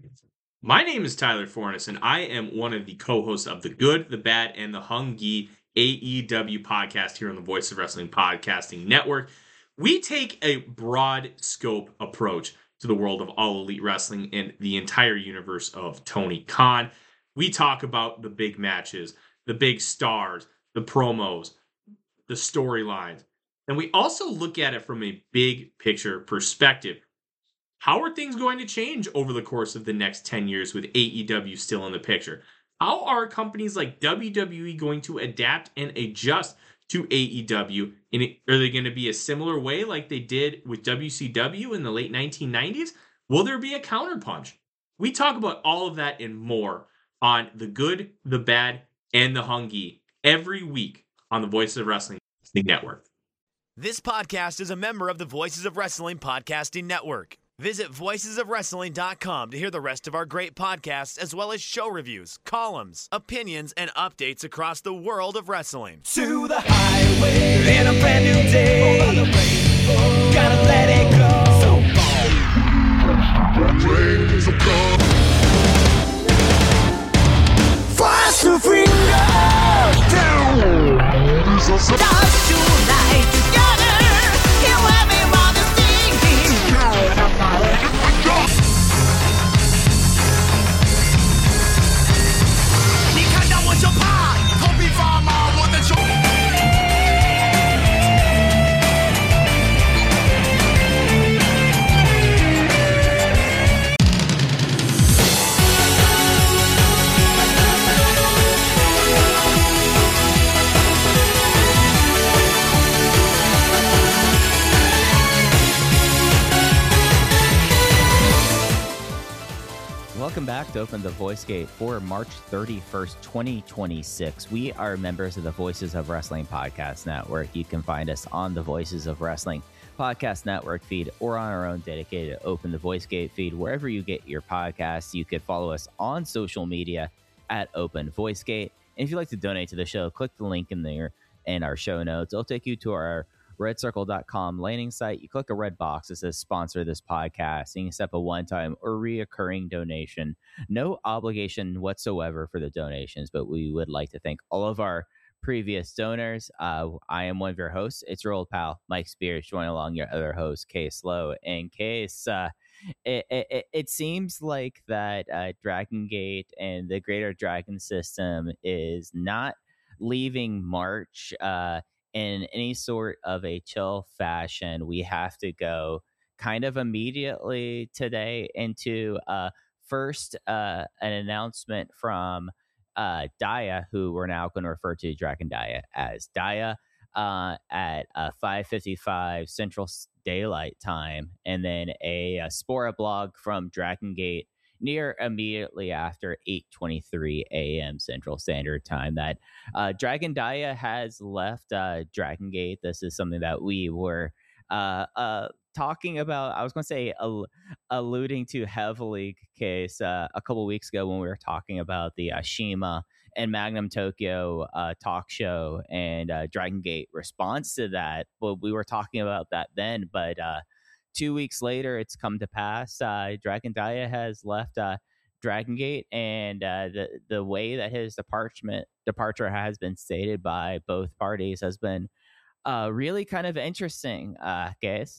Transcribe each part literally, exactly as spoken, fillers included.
My name is Tyler Fornes, and I am one of the co-hosts of the Good, the Bad, and the Hungy A E W podcast here on the Voice of Wrestling Podcasting Network. We take a broad scope approach to the world of All Elite Wrestling and the entire universe of Tony Khan. We talk about the big matches, the big stars, the promos, the storylines, and we also look at it from a big picture perspective. How are things going to change over the course of the next ten years with A E W still in the picture? How are companies like W W E going to adapt and adjust to A E W? And are they going to be a similar way like they did with W C W in the late nineteen nineties? Will there be a counterpunch? We talk about all of that and more on The Good, the Bad, and the Hungy every week on the Voices of Wrestling Network. This podcast is a member of the Voices of Wrestling Podcasting Network. Visit voices of wrestling dot com to hear the rest of our great podcasts, as well as show reviews, columns, opinions, and updates across the world of wrestling. To the highway in a brand new day. Over the rainbow, gotta let it go. So far. Fast to finger down. Dance tonight together. Here everyone is singing. 你看到我就怕，头皮发麻，我的手。 Welcome back to Open the Voice Gate for March thirty-first, twenty twenty-six. We are members of the Voices of Wrestling Podcast Network. You can find us on the Voices of Wrestling Podcast Network feed or on our own dedicated Open the Voice Gate feed, wherever you get your podcasts. You could follow us on social media at Open Voice Gate. And if you'd like to donate to the show, click the link in there in our show notes. It'll take you to our red circle dot com landing site. You click a red box that says sponsor this podcast, and you accept a one-time or reoccurring donation. No obligation whatsoever for the donations, but we would like to thank all of our previous donors. Uh, I am one of your hosts. It's your old pal, Mike Spears, join along your other host, Case Lowe. In case uh, it, it, it seems like that uh, Dragon Gate and the Greater Dragon System is not leaving March uh, in any sort of a chill fashion. We have to go kind of immediately today into uh, first uh, an announcement from uh, Daya, who we're now going to refer to Dragon Daya as Daya, uh, at uh, five fifty-five Central Daylight Time, and then a, a Spora blog from Dragon Gate near immediately after eight twenty-three a.m. Central Standard Time that uh, Dragon Daya has left uh, Dragon Gate. This is something that we were uh, uh, talking about. I was going to say al- alluding to heavily, Case, uh, a couple weeks ago when we were talking about the uh, Shima and Magnum Tokyo uh, talk show and uh, Dragon Gate response to that. But we were talking about that then, but uh, Two weeks later, it's come to pass. Uh, Dragon Daya has left uh, Dragon Gate, and uh, the the way that his departure departure has been stated by both parties has been uh, really kind of interesting, uh, guys.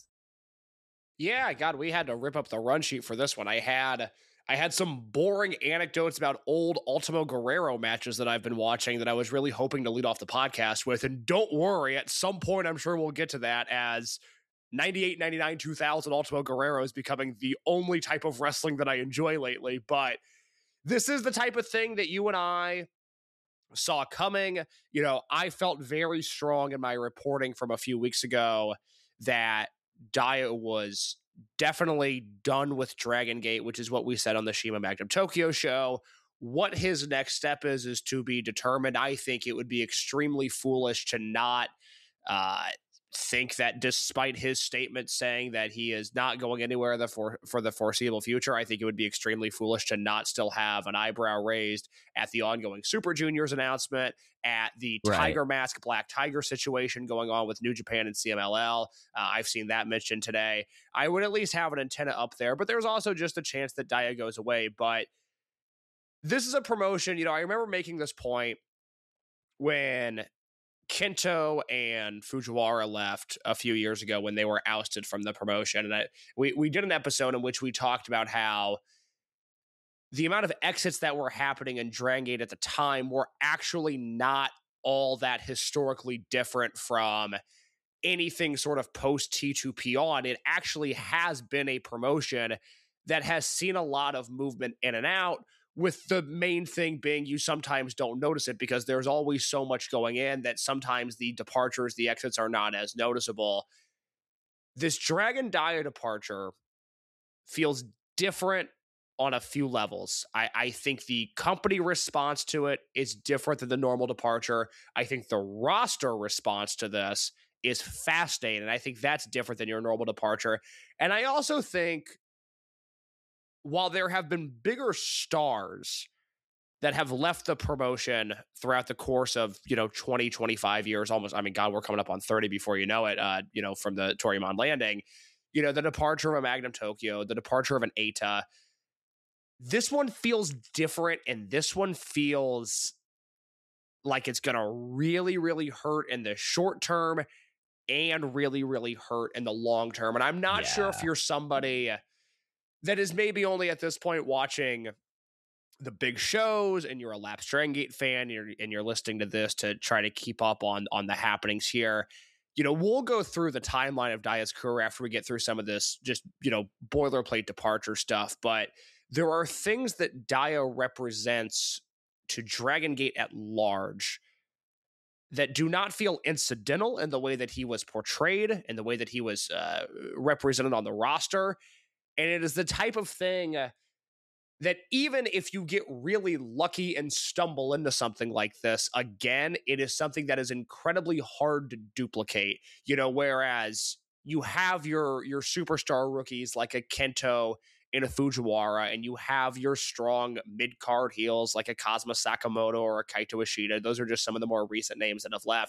Yeah, God, we had to rip up the run sheet for this one. I had I had some boring anecdotes about old Ultimo Guerrero matches that I've been watching that I was really hoping to lead off the podcast with. And don't worry, at some point, I'm sure we'll get to that as ninety-eight, ninety-nine, two thousand Ultimo Guerrero is becoming the only type of wrestling that I enjoy lately. But this is the type of thing that you and I saw coming. You know, I felt very strong in my reporting from a few weeks ago that Daya was definitely done with Dragon Gate, which is what we said on the Shima Magnum Tokyo show. What his next step is, is to be determined. I think it would be extremely foolish to not uh, think that despite his statement saying that he is not going anywhere the for, for the foreseeable future, I think it would be extremely foolish to not still have an eyebrow raised at the ongoing Super Juniors announcement, at the Right. Tiger Mask Black Tiger situation going on with New Japan and C M L L. Uh, I've seen that mentioned today. I would at least have an antenna up there, but there's also just a chance that Daya goes away. But this is a promotion, you know, I remember making this point when Kento and Fujiwara left a few years ago when they were ousted from the promotion. And I, we, we did an episode in which we talked about how the amount of exits that were happening in Dragon Gate at the time were actually not all that historically different from anything sort of post T two P on. It actually has been a promotion that has seen a lot of movement in and out, with the main thing being you sometimes don't notice it because there's always so much going in that sometimes the departures, the exits are not as noticeable. This Dragon Dia departure feels different on a few levels. I, I think the company response to it is different than the normal departure. I think the roster response to this is fascinating, and I think that's different than your normal departure. And I also think while there have been bigger stars that have left the promotion throughout the course of, you know, twenty, twenty-five years, almost, I mean, God, we're coming up on thirty before you know it, uh, you know, from the Toryumon landing, you know, the departure of a Magnum Tokyo, the departure of an Eita, this one feels different, and this one feels like it's going to really, really hurt in the short term and really, really hurt in the long term. And I'm not Yeah. sure if you're somebody that is maybe only at this point watching the big shows and you're a lapsed Dragon Gate fan and you're, and you're listening to this to try to keep up on, on the happenings here. You know, we'll go through the timeline of Daya's career after we get through some of this just, you know, boilerplate departure stuff. But there are things that Daya represents to Dragon Gate at large that do not feel incidental in the way that he was portrayed and the way that he was uh, represented on the roster. And it is the type of thing uh, that even if you get really lucky and stumble into something like this, again, it is something that is incredibly hard to duplicate. You know, whereas you have your your superstar rookies like a Kento and a Fujiwara, and you have your strong mid-card heels like a Kazuma Sakamoto or a Kaito Ishida. Those are just some of the more recent names that have left.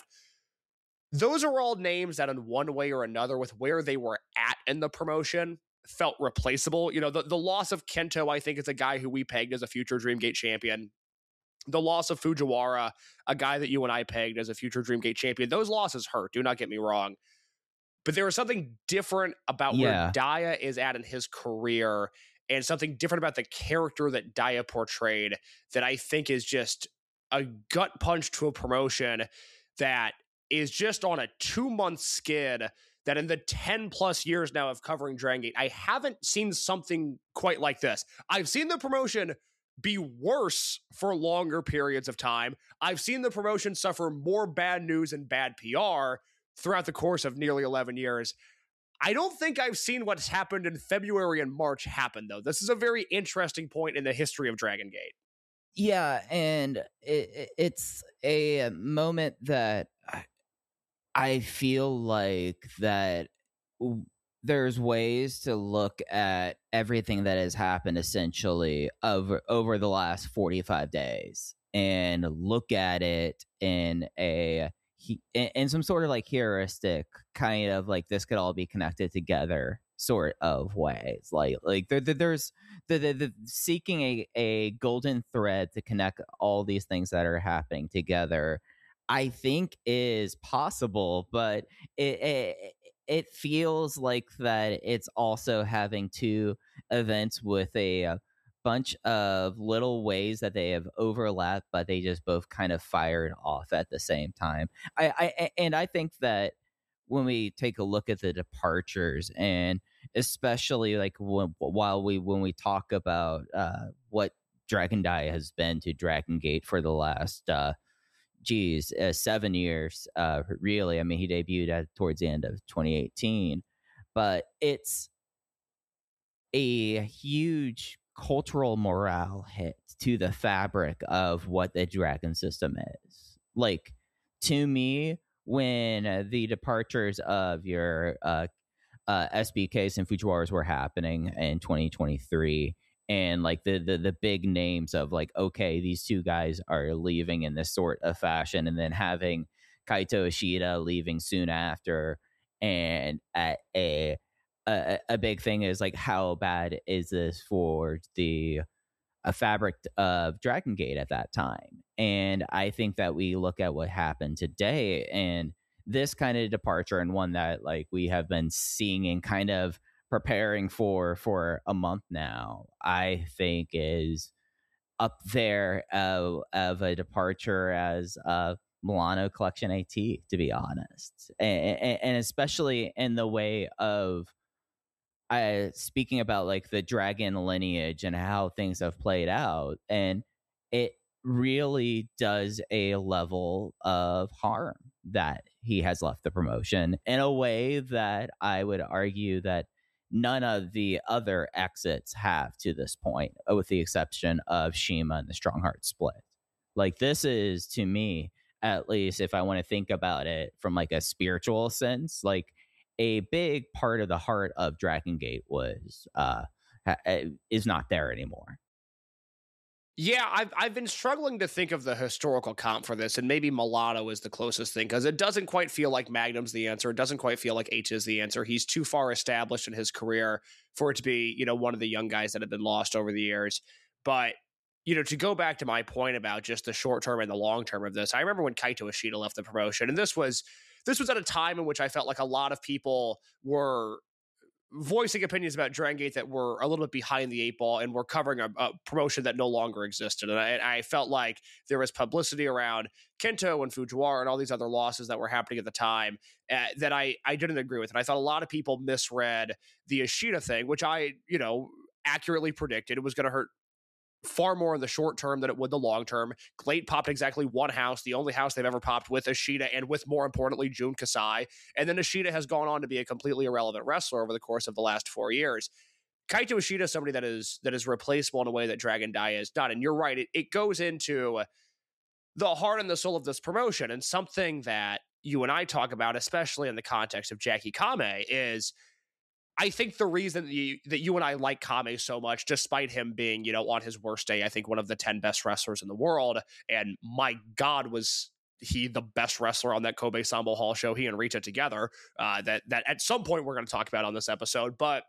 Those are all names that in one way or another, with where they were at in the promotion, felt replaceable. You know, the, the loss of Kento, I think, is a guy who we pegged as a future Dreamgate champion. The loss of Fujiwara, a guy that you and I pegged as a future Dreamgate champion. Those losses hurt, do not get me wrong. But there was something different about Yeah. where Daya is at in his career, and something different about the character that Daya portrayed that I think is just a gut punch to a promotion that is just on a two-month skid that in the ten plus years now of covering Dragon Gate, I haven't seen something quite like this. I've seen the promotion be worse for longer periods of time. I've seen the promotion suffer more bad news and bad P R throughout the course of nearly eleven years. I don't think I've seen what's happened in February and March happen, though. This is a very interesting point in the history of Dragon Gate. Yeah, and it, it- it's a moment that I- I feel like that w- there's ways to look at everything that has happened essentially over over the last forty-five days and look at it in a he- in, in some sort of like heuristic kind of like this could all be connected together sort of ways. Like like there, there- there's the, the, the seeking a, a golden thread to connect all these things that are happening together, I think is possible, but it, it it feels like that it's also having two events with a, uh bunch of little ways that they have overlapped, but they just both kind of fired off at the same time. I, I and I think that when we take a look at the departures, and especially like when, while we when we talk about uh, what Dragon Dia has been to Dragon Gate for the last uh, geez, uh, seven years, uh, really. I mean, he debuted at towards the end of twenty eighteen, but it's a huge cultural morale hit to the fabric of what the Dragon system is. Like, to me, when uh, the departures of your uh, uh, S B Ks and Fujiwaras were happening in twenty twenty-three, and like the, the the big names of like, okay, these two guys are leaving in this sort of fashion, and then having Kaito Ishida leaving soon after, and at a a, a big thing is like, how bad is this for the a fabric of Dragon Gate at that time? And I think that we look at what happened today, and this kind of departure, and one that like we have been seeing and kind of preparing for for a month now, I think is up there of, of a departure as uh, Milano Collection AT, to be honest, and, and, and especially in the way of uh, speaking about like the dragon lineage and how things have played out, and it really does a level of harm that he has left the promotion in a way that I would argue that none of the other exits have to this point, with the exception of Shima and the Strong Heart Split. Like, this is, to me, at least if I want to think about it from like a spiritual sense, like a big part of the heart of Dragon Gate was uh is not there anymore. Yeah, I've I've been struggling to think of the historical comp for this, and maybe Milano is the closest thing, because it doesn't quite feel like Magnum's the answer. It doesn't quite feel like H is the answer. He's too far established in his career for it to be, you know, one of the young guys that have been lost over the years. But, you know, to go back to my point about just the short term and the long term of this, I remember when Kaito Ishida left the promotion, and this was this was at a time in which I felt like a lot of people were voicing opinions about Dragon Gate that were a little bit behind the eight ball, and were covering a, a promotion that no longer existed. And I, I felt like there was publicity around Kento and Fujiwara and all these other losses that were happening at the time uh, that I, I didn't agree with. And I thought a lot of people misread the Ishida thing, which I, you know, accurately predicted. It was going to hurt far more in the short term than it would the long term. Glate popped exactly one house, the only house they've ever popped, with Ishida and with, more importantly, Jun Kasai. And then Ishida has gone on to be a completely irrelevant wrestler over the course of the last four years. Kaito Ishida is somebody that is that is replaceable in a way that Dragon Dia is not. And you're right, it, it goes into the heart and the soul of this promotion. And something that you and I talk about, especially in the context of Jackie Kame, is I think the reason that you, that you and I like Kame so much, despite him being, you know, on his worst day, I think one of the ten best wrestlers in the world, and my God, was he the best wrestler on that Kobe Sambo Hall show, he and Rita together, uh, that, that at some point we're going to talk about on this episode. But,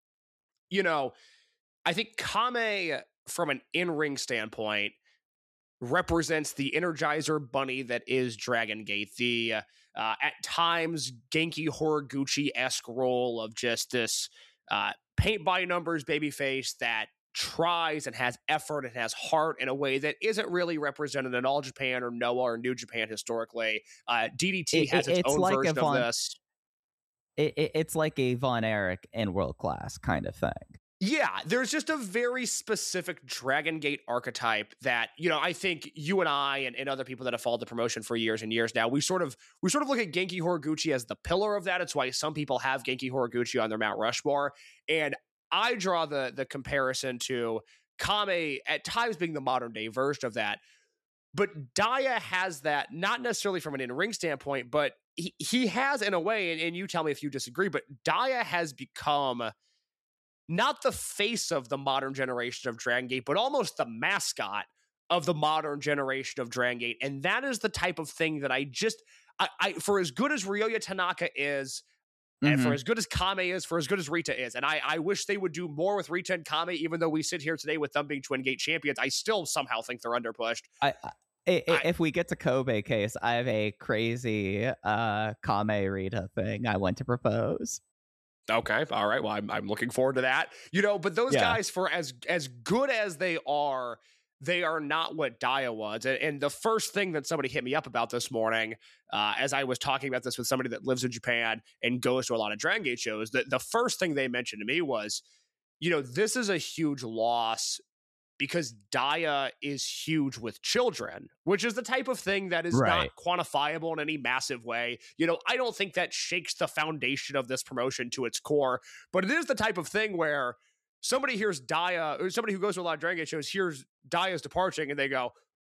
you know, I think Kame, from an in-ring standpoint, represents the Energizer bunny that is Dragon Gate, the uh, at times Genki Horiguchi-esque role of just this uh, paint by numbers babyface that tries and has effort and has heart in a way that isn't really represented in All Japan or Noah or New Japan historically. Uh, D D T it, has its, it's own like version Von, of this. It, it, it's like a Von Erich in World Class kind of thing. Yeah, there's just a very specific Dragon Gate archetype that, you know, I think you and I and, and other people that have followed the promotion for years and years now, we sort of we sort of look at Genki Horiguchi as the pillar of that. It's why some people have Genki Horiguchi on their Mount Rushmore. And I draw the the comparison to Kame at times being the modern day version of that. But Dia has that, not necessarily from an in-ring standpoint, but he, he has in a way, and, and you tell me if you disagree, but Dia has become not the face of the modern generation of Dragon Gate, but almost the mascot of the modern generation of Dragon Gate. And that is the type of thing that I just, I, I for as good as Ryoya Tanaka is, mm-hmm. and for as good as Kame is, for as good as Rita is, and I, I wish they would do more with Rita and Kame, even though we sit here today with them being Twin Gate champions, I still somehow think they're underpushed. I, I, I, if we get to Kobe case, I have a crazy uh, Kame Rita thing I want to propose. Okay. All right. Well, I'm, I'm looking forward to that, you know, but those yeah. guys, for as, as good as they are, they are not what Dia was. And, and the first thing that somebody hit me up about this morning, uh, as I was talking about this with somebody that lives in Japan and goes to a lot of Dragon Gate shows, the, the first thing they mentioned to me was, you know, this is a huge loss because Dia is huge with children, which is the type of thing that is right. not quantifiable in any massive way. You know, I don't think that shakes the foundation of this promotion to its core, but it is the type of thing where somebody hears Dia, or somebody who goes to a lot of Dragon Gate shows hears Dia's departing and they go,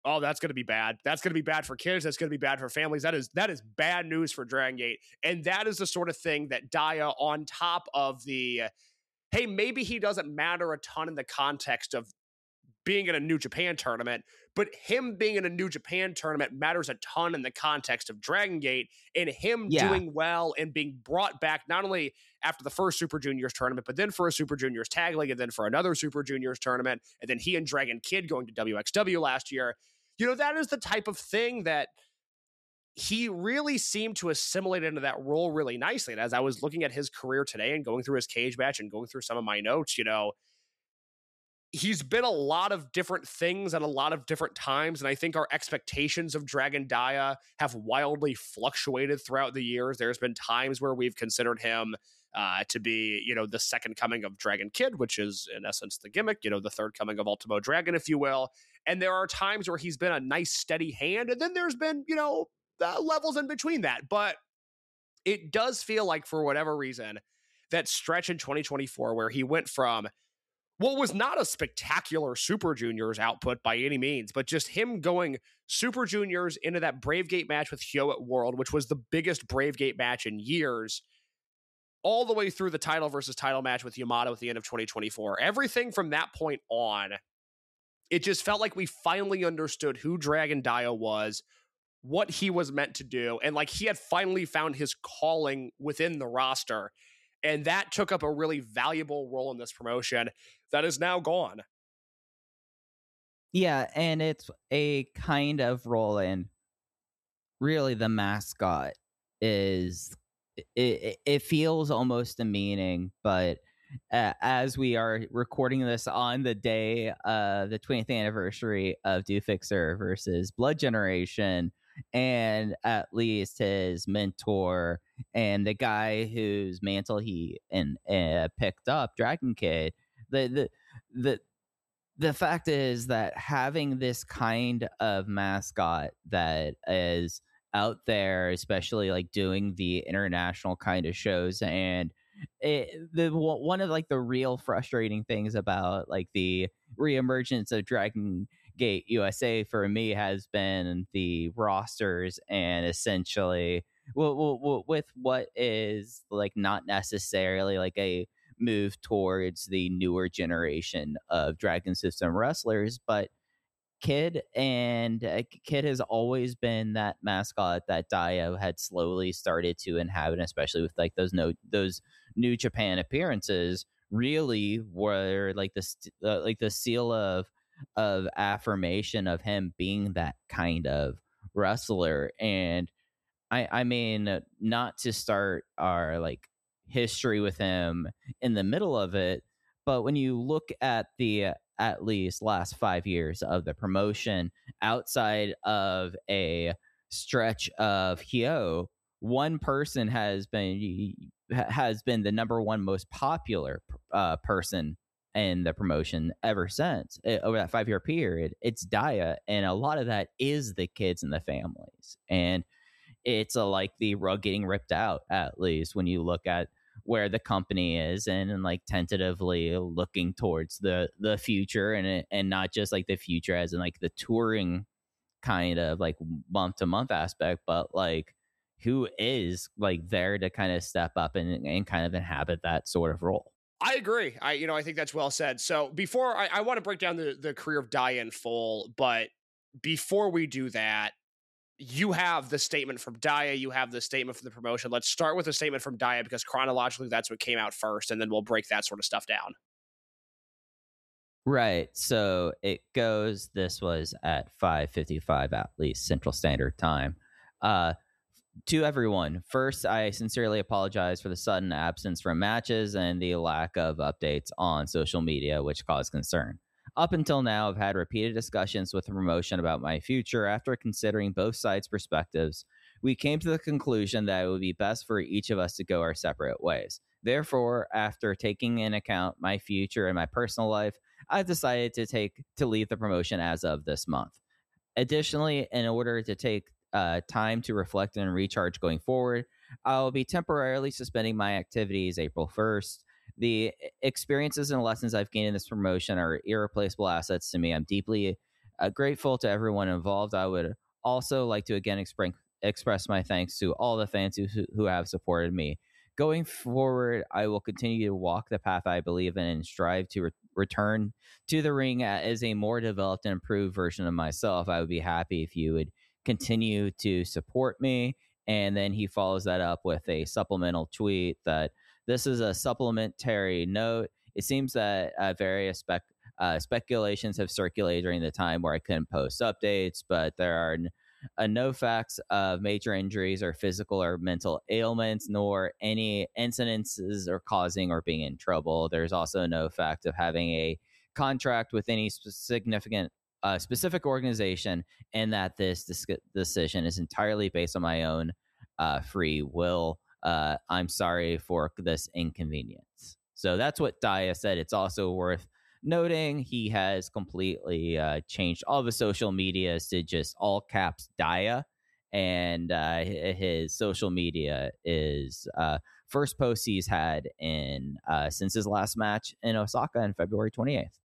Oh, that's going to be bad. That's going to be bad for kids. That's going to be bad for families. That is that is bad news for Dragon Gate. And that is the sort of thing that Daya, on top of the, hey, maybe he doesn't matter a ton in the context of being in a New Japan tournament, but him being in a New Japan tournament matters a ton in the context of Dragon Gate, and him Yeah. doing well and being brought back not only after the first Super Juniors tournament, but then for a Super Juniors tag league, and then for another Super Juniors tournament, and then he and Dragon Kid going to W X W last year. You know, that is the type of thing that he really seemed to assimilate into that role really nicely. And as I was looking at his career today and going through his cage match and going through some of my notes, you know, he's been a lot of different things at a lot of different times. And I think our expectations of Dragon Daya have wildly fluctuated throughout the years. There's been times where we've considered him uh, to be, you know, the second coming of Dragon Kid, which is in essence the gimmick, you know, the third coming of Ultimo Dragon, if you will. And there are times where he's been a nice, steady hand. And then there's been, you know, uh, levels in between that. But it does feel like, for whatever reason, that stretch in twenty twenty-four where he went from what was not a spectacular Super Juniors output by any means, but just him going Super Juniors into that Brave Gate match with Hyo at World, which was the biggest Brave Gate match in years, all the way through the title versus title match with Yamato at the end of twenty twenty-four. Everything from that point on, it just felt like we finally understood who Dragon Daya was, what he was meant to do, and like he had finally found his calling within the roster. And that took up a really valuable role in this promotion that is now gone. Yeah, and it's a kind of role, and really the mascot is, it, it feels almost demeaning, but uh, as we are recording this on the day, uh, the twentieth anniversary of Do Fixer versus Blood Generation, and at least his mentor and the guy whose mantle he and uh, picked up, Dragon Kid, the the the the fact is that having this kind of mascot that is out there, especially like doing the international kind of shows, and it, the one of like the real frustrating things about like the reemergence of Dragon Gate U S A for me has been the rosters, and essentially well, well, well, with what is like not necessarily like a move towards the newer generation of Dragon System wrestlers, but Kid and uh, Kid has always been that mascot that Dio had slowly started to inhabit, especially with like those no those New Japan appearances. Really, were like the uh, like the seal of of affirmation of him being that kind of wrestler. And I I mean, not to start our like history with him in the middle of it, but when you look at the at least last five years of the promotion, outside of a stretch of Hyo, one person has been has been the number one most popular uh, person in the promotion ever since uh, over that five year period. It's Daya, and a lot of that is the kids and the families, and it's a, like the rug getting ripped out, at least when you look at where the company is, and, and like tentatively looking towards the the future, and and not just like the future as in like the touring kind of like month to month aspect, but like who is like there to kind of step up and, and kind of inhabit that sort of role. I agree. I, you know, I think that's well said. So before I, I want to break down the, the career of Daya in full, but before we do that, you have the statement from Daya, you have the statement from the promotion. Let's start with the statement from Daya, because chronologically that's what came out first, and then we'll break that sort of stuff down. Right. So it goes, this was at five fifty-five at least Central Standard Time. Uh, to everyone, first, I sincerely apologize for the sudden absence from matches and the lack of updates on social media, which caused concern. Up until now, I've had repeated discussions with the promotion about my future. After considering both sides' perspectives, we came to the conclusion that it would be best for each of us to go our separate ways. Therefore, after taking into account my future and my personal life, I've decided to take to leave the promotion as of this month. Additionally, in order to take uh, time to reflect and recharge going forward, I'll be temporarily suspending my activities April first. The experiences and lessons I've gained in this promotion are irreplaceable assets to me. I'm deeply Uh, grateful to everyone involved. I would also like to again express express my thanks to all the fans who, who have supported me. Going forward, I will continue to walk the path I believe in and strive to re- return to the ring as a more developed and improved version of myself. I would be happy if you would continue to support me. And then he follows that up with a supplemental tweet that this is a supplementary note. It seems that uh, various spec uh, speculations have circulated during the time where I couldn't post updates, but there are n- uh, no facts of major injuries or physical or mental ailments, nor any incidences or causing or being in trouble. There's also no fact of having a contract with any sp- significant uh, specific organization, and that this dis- decision is entirely based on my own uh, free will. Uh, I'm sorry for this inconvenience. So that's what Daya said. It's also worth noting he has completely uh, changed all the social medias to just all caps Daya, and uh, his social media is uh, first post he's had in uh, since his last match in Osaka on February twenty-eighth.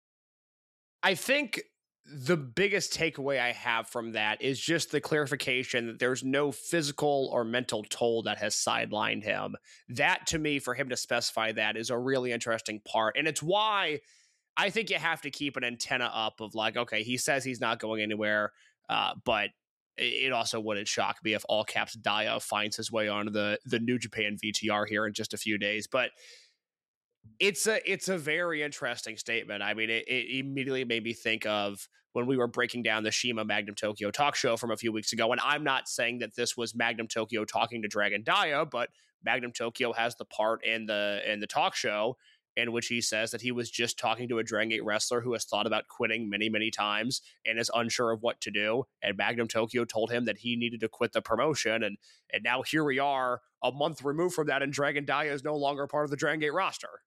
I think the biggest takeaway I have from that is just the clarification that there's no physical or mental toll that has sidelined him. That, to me, for him to specify that is a really interesting part. And it's why I think you have to keep an antenna up of like, okay, he says he's not going anywhere, uh, but it also wouldn't shock me if all caps Daya finds his way onto the, the New Japan V T R here in just a few days. But It's a it's a very interesting statement. I mean, it, it immediately made me think of when we were breaking down the CIMA Magnum Tokyo talk show from a few weeks ago. And I'm not saying that this was Magnum Tokyo talking to Dragon Daya, but Magnum Tokyo has the part in the in the talk show in which he says that he was just talking to a Dragon Gate wrestler who has thought about quitting many, many times and is unsure of what to do. And Magnum Tokyo told him that he needed to quit the promotion. And and now here we are, a month removed from that, and Dragon Daya is no longer part of the Dragon Gate roster.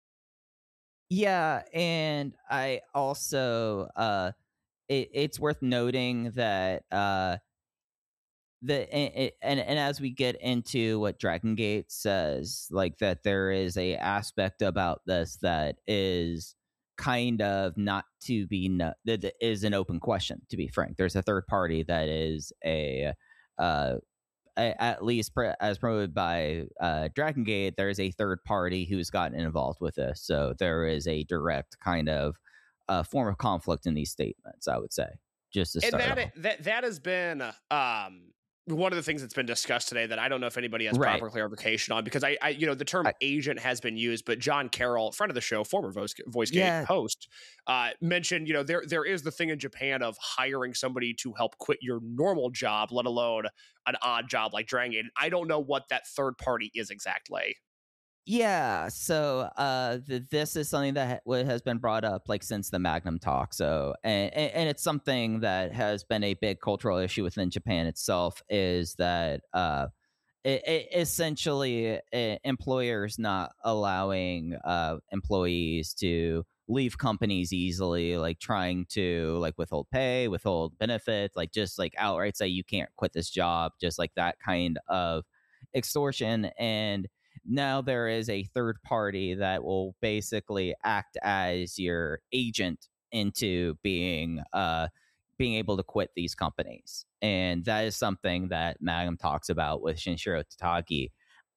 Yeah, and I also uh it, it's worth noting that uh the and, and and as we get into what Dragon Gate says, like that there is a aspect about this that is kind of not to be no, that that is an open question, to be frank. There's a third party that is a uh at least as promoted by uh, Dragon Gate, there is a third party who's gotten involved with this. So there is a direct kind of uh, form of conflict in these statements, I would say. Just to start and that, off. that that has been um, one of the things that's been discussed today that I don't know if anybody has Right. proper clarification on, because I, I you know, the term I, agent has been used, but John Carroll, friend of the show, former Voice, VoiceGate yeah. host, uh, mentioned, you know, there there is the thing in Japan of hiring somebody to help quit your normal job, let alone an odd job like Dragon Gate. I don't know what that third party is exactly. Yeah, so uh, th- this is something that ha- has been brought up like since the Magnum talk. So, and, and and it's something that has been a big cultural issue within Japan itself. Is that uh, it, it essentially uh, employers not allowing uh, employees to leave companies easily, like trying to like withhold pay, withhold benefits, like just like outright say you can't quit this job, just like that kind of extortion. And now there is a third party that will basically act as your agent into being uh being able to quit these companies. And that is something that Magnum talks about with Shinshiro Tatagi.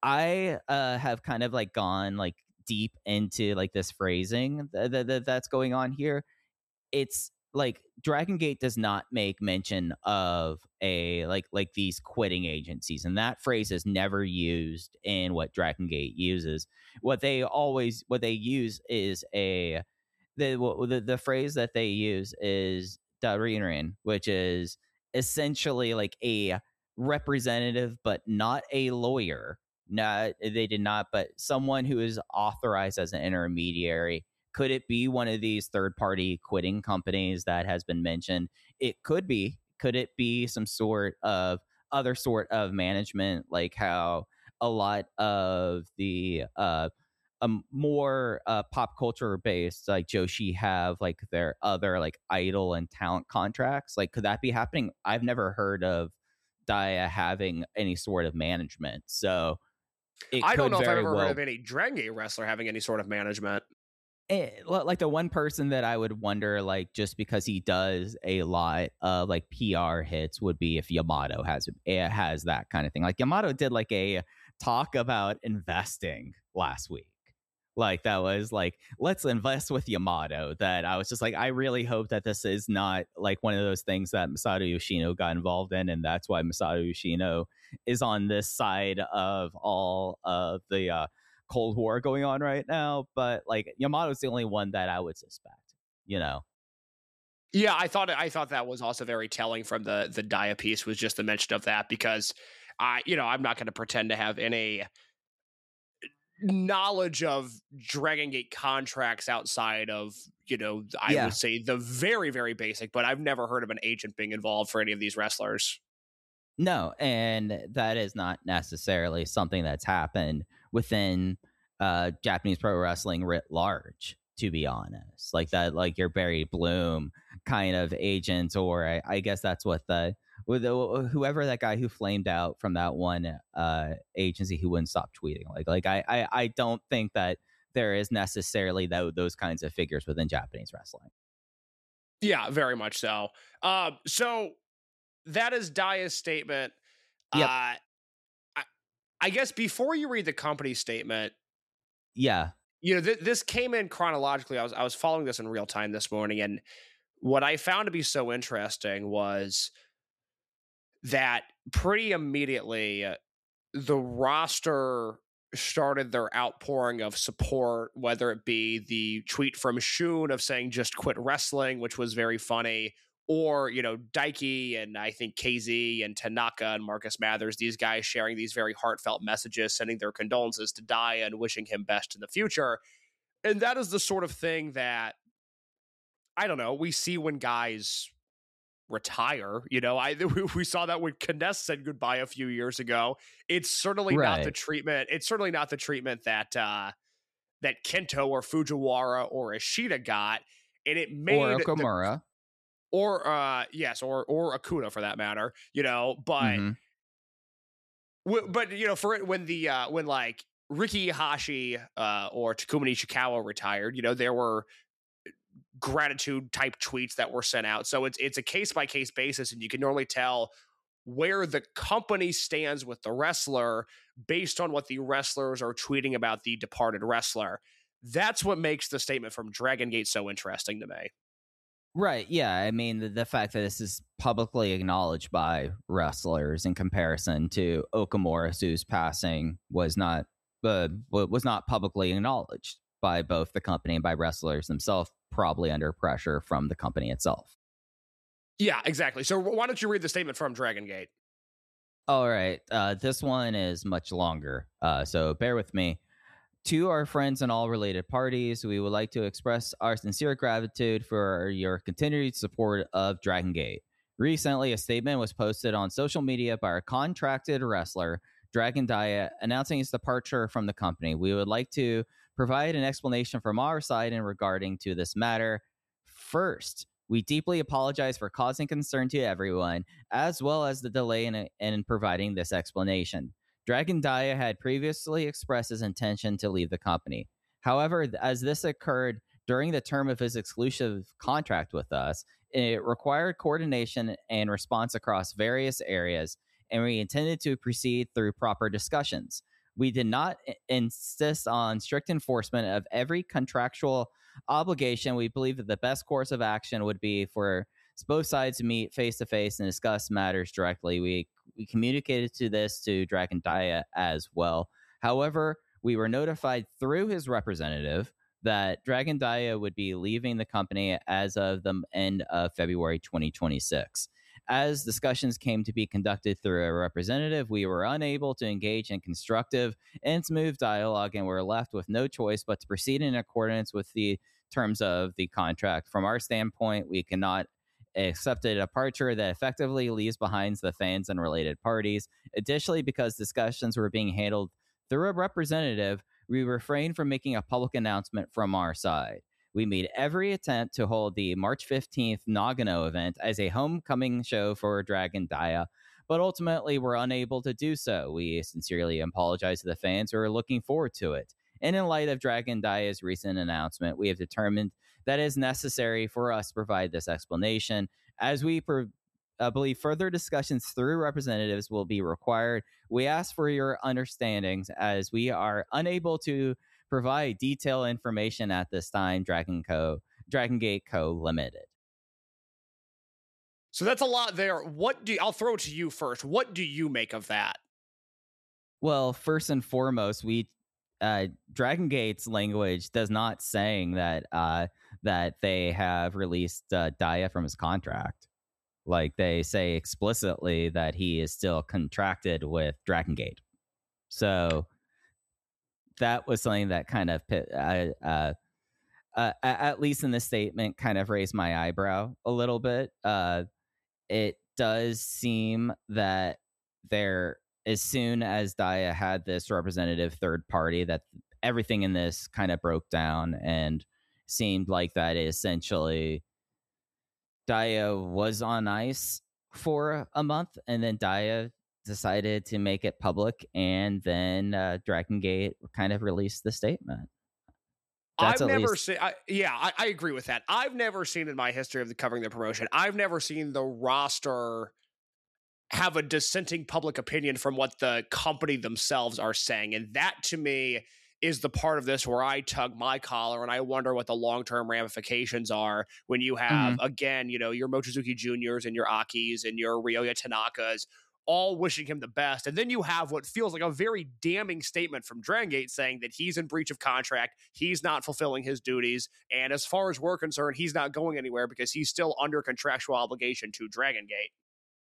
I uh have kind of like gone like deep into like this phrasing that, that that's going on here. It's like Dragon Gate does not make mention of a like like these quitting agencies, and that phrase is never used in what Dragon Gate uses. What they always what they use is a the the, the phrase that they use is Darinrin, which is essentially like a representative but not a lawyer. Not they did not, but someone who is authorized as an intermediary. Could it be one of these third-party quitting companies that has been mentioned? It could be. Could it be some sort of other sort of management, like how a lot of the uh, um, more uh, pop culture based, like Joshi, have like their other like idol and talent contracts? Like, could that be happening? I've never heard of Daya having any sort of management, so it I don't could know if I've very ever well heard of any Dragon Gate wrestler having any sort of management. it, like the one person that I would wonder, like, just because he does a lot of like P R hits, would be if Yamato has it has that kind of thing. Like Yamato did like a talk about investing last week. Like that was like, let's invest with Yamato. That I was just like, I really hope that this is not like one of those things that Masato Yoshino got involved in, and that's why Masato Yoshino is on this side of all of the uh, Cold War going on right now. But like Yamato's the only one that I would suspect, you know. Yeah, I thought I thought that was also very telling from the the Dia piece, was just the mention of that, because I, you know, I'm not going to pretend to have any knowledge of Dragon Gate contracts outside of, you know, I Yeah. would say the very, very basic, but I've never heard of an agent being involved for any of these wrestlers. No, and that is not necessarily something that's happened within uh, Japanese pro wrestling writ large, to be honest. Like that, like your Barry Bloom kind of agent, or I, I guess that's what the, with the whoever that guy who flamed out from that one uh, agency who wouldn't stop tweeting. Like, like I, I, I don't think that there is necessarily that, those kinds of figures within Japanese wrestling. Yeah, very much so. Uh, so that is Dia's statement. Yep. Uh, I, I guess before you read the company statement, Yeah. you know, th- this came in chronologically. I was I was following this in real time this morning, and what I found to be so interesting was that pretty immediately uh, the roster started their outpouring of support, whether it be the tweet from Shun of saying just quit wrestling, which was very funny, or, you know, Daiki and I think K Z and Tanaka and Marcus Mathers, these guys sharing these very heartfelt messages, sending their condolences to Dia and wishing him best in the future. And that is the sort of thing that, I don't know, we see when guys retire. You know, I we saw that when Kness said goodbye a few years ago. It's certainly Right. not the treatment. It's certainly not the treatment that uh, that Kento or Fujiwara or Ishida got, and it made Or the- Okamura. or uh, yes, or or Akuda for that matter. You know, but Mhm. w- but you know, for it when the uh, when like Riki Hashi uh, or Takuma Nishikawa retired, you know, there were gratitude type tweets that were sent out. So it's it's a case by case basis, and you can normally tell where the company stands with the wrestler based on what the wrestlers are tweeting about the departed wrestler. That's what makes the statement from Dragon Gate so interesting to me. Right. Yeah. I mean, the, the fact that this is publicly acknowledged by wrestlers in comparison to Okamura, whose passing was not uh, was not publicly acknowledged by both the company and by wrestlers themselves, probably under pressure from the company itself. Yeah, exactly. So why don't you read the statement from Dragon Gate? All right. Uh, this one is much longer, uh, so bear with me. To our friends and all related parties, we would like to express our sincere gratitude for your continued support of Dragon Gate. Recently, a statement was posted on social media by our contracted wrestler, Dragon Dia, announcing his departure from the company. We would like to provide an explanation from our side in regarding to this matter. First, we deeply apologize for causing concern to everyone, as well as the delay in, in providing this explanation. Dragon Dia had previously expressed his intention to leave the company. However, as this occurred during the term of his exclusive contract with us, it required coordination and response across various areas, and we intended to proceed through proper discussions. We did not insist on strict enforcement of every contractual obligation. We believe that the best course of action would be for both sides to meet face-to-face and discuss matters directly. We we communicated to this to Dragon Dia as well. However, we were notified through his representative that Dragon Dia would be leaving the company as of the end of February twenty twenty-six. As discussions came to be conducted through a representative, we were unable to engage in constructive and smooth dialogue, and were left with no choice but to proceed in accordance with the terms of the contract. From our standpoint, we cannot accept a departure that effectively leaves behind the fans and related parties. Additionally, because discussions were being handled through a representative, we refrained from making a public announcement from our side. We made every attempt to hold the March fifteenth Nagano event as a homecoming show for Dragon Dia, but ultimately were unable to do so. We sincerely apologize to the fans who are looking forward to it. and in light of Dragon Daya's recent announcement, we have determined that it is necessary for us to provide this explanation. As we pro- uh, believe further discussions through representatives will be required, we ask for your understandings as we are unable to provide detailed information at this time. Dragon Co. Dragon Gate Co. Limited. So that's a lot there. What do you, I'll throw it to you first. What do you make of that? Well, first and foremost, we uh, Dragon Gate's language does not saying that uh, that they have released uh, Daya from his contract. Like, they say explicitly that he is still contracted with Dragon Gate. So that was something that kind of uh, uh, uh, at least in this statement, kind of raised my eyebrow a little bit. Uh, it does seem that there, as soon as Daya had this representative third party, that everything in this kind of broke down and seemed like that essentially Daya was on ice for a month, and then Daya decided to make it public, and then uh, Dragon Gate kind of released the statement. That's I've never least... seen. I, yeah, I, I agree with that. I've never seen in my history of the covering the promotion. I've never seen the roster have a dissenting public opinion from what the company themselves are saying, and that to me is the part of this where I tug my collar and I wonder what the long-term ramifications are when you have, mm-hmm. again, you know, your Mochizuki Juniors and your Akis and your Ryoya Tanakas all wishing him the best. And then you have what feels like a very damning statement from Dragon Gate saying that he's in breach of contract, he's not fulfilling his duties, and as far as we're concerned, he's not going anywhere because he's still under contractual obligation to Dragon Gate.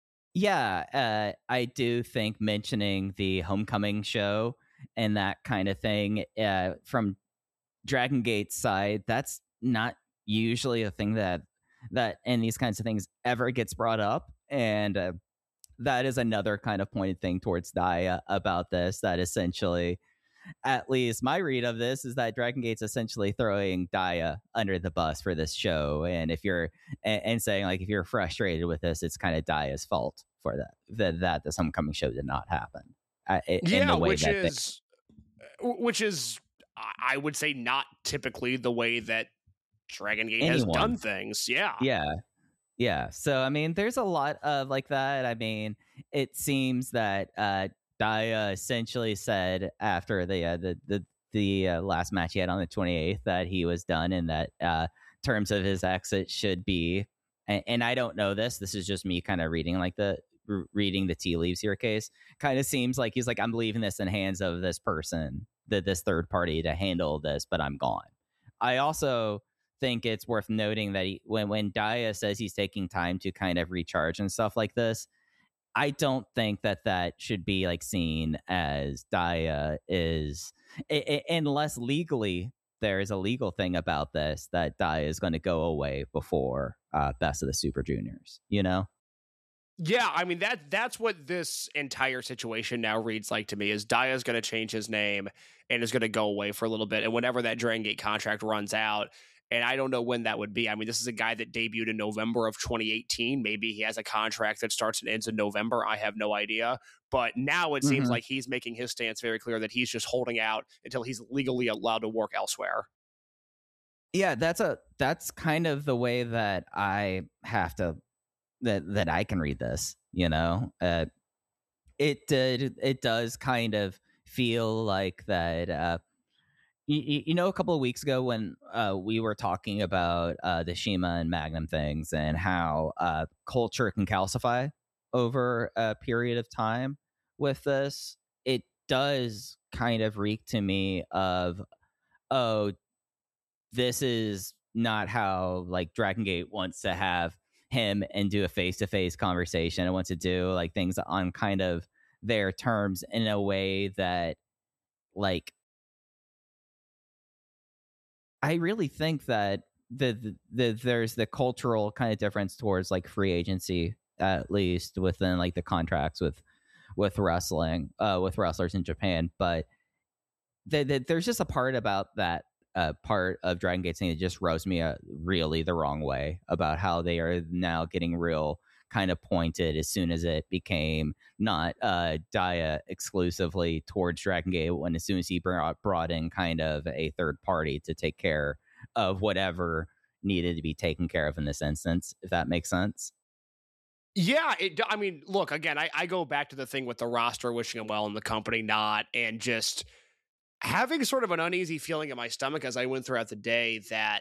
Yeah, uh, I do think mentioning the Homecoming show and that kind of thing uh, from Dragon Gate's side, that's not usually a thing that that in these kinds of things ever gets brought up, and uh, that is another kind of pointed thing towards Daya about this, that essentially, at least my read of this, is that Dragon Gate's essentially throwing Daya under the bus for this show, and if you're and, and saying like if you're frustrated with this, it's kind of Daya's fault for that that, that this Homecoming show did not happen. Uh, yeah, in the way which that is they, which is I would say not typically the way that Dragon Gate anyone. has done things. Yeah, yeah. Yeah, so I mean, there's a lot of like that. I mean, it seems that uh, Daya essentially said after the uh, the the, the uh, last match he had on the twenty-eighth that he was done, and that uh, terms of his exit should be. And, and I don't know this. This is just me kind of reading like the r- reading the tea leaves here. Case kind of seems like he's like, I'm leaving this in hands of this person, that this third party to handle this, but I'm gone. I also think it's worth noting that he, when when Daya says he's taking time to kind of recharge and stuff like this, I don't think that that should be like seen as Daya is, it, it, unless legally there is a legal thing about this, that Daya is going to go away before uh, Best of the Super Juniors, you know? Yeah, I mean, that that's what this entire situation now reads like to me, is Daya's going to change his name and is going to go away for a little bit. And whenever that Dragon Gate contract runs out, and I don't know when that would be. I mean, this is a guy that debuted in November of twenty eighteen. Maybe he has a contract that starts and ends in November. I have no idea. But now it mm-hmm. seems like he's making his stance very clear that he's just holding out until he's legally allowed to work elsewhere. Yeah, that's a that's kind of the way that I have to that that I can read this. You know, uh, it uh, it does kind of feel like that. Uh, You, you know, a couple of weeks ago when uh, we were talking about uh, the Shima and Magnum things and how uh, culture can calcify over a period of time with this, it does kind of reek to me of, oh, this is not how like Dragon Gate wants to have him and do a face-to-face conversation. It wants to do like things on kind of their terms in a way that like, I really think that the, the, the there's the cultural kind of difference towards like free agency, at least within like the contracts with with wrestling, uh, with wrestlers in Japan. But the, the, there's just a part about that uh, part of Dragon Gate thing that just rubs me uh, really the wrong way about how they are now getting real kind of pointed as soon as it became not uh, Dia exclusively towards Dragon Gate, when as soon as he brought, brought in kind of a third party to take care of whatever needed to be taken care of in this instance, if that makes sense. Yeah, it, I mean, look, again, I, I go back to the thing with the roster, wishing him well and the company not, and just having sort of an uneasy feeling in my stomach as I went throughout the day that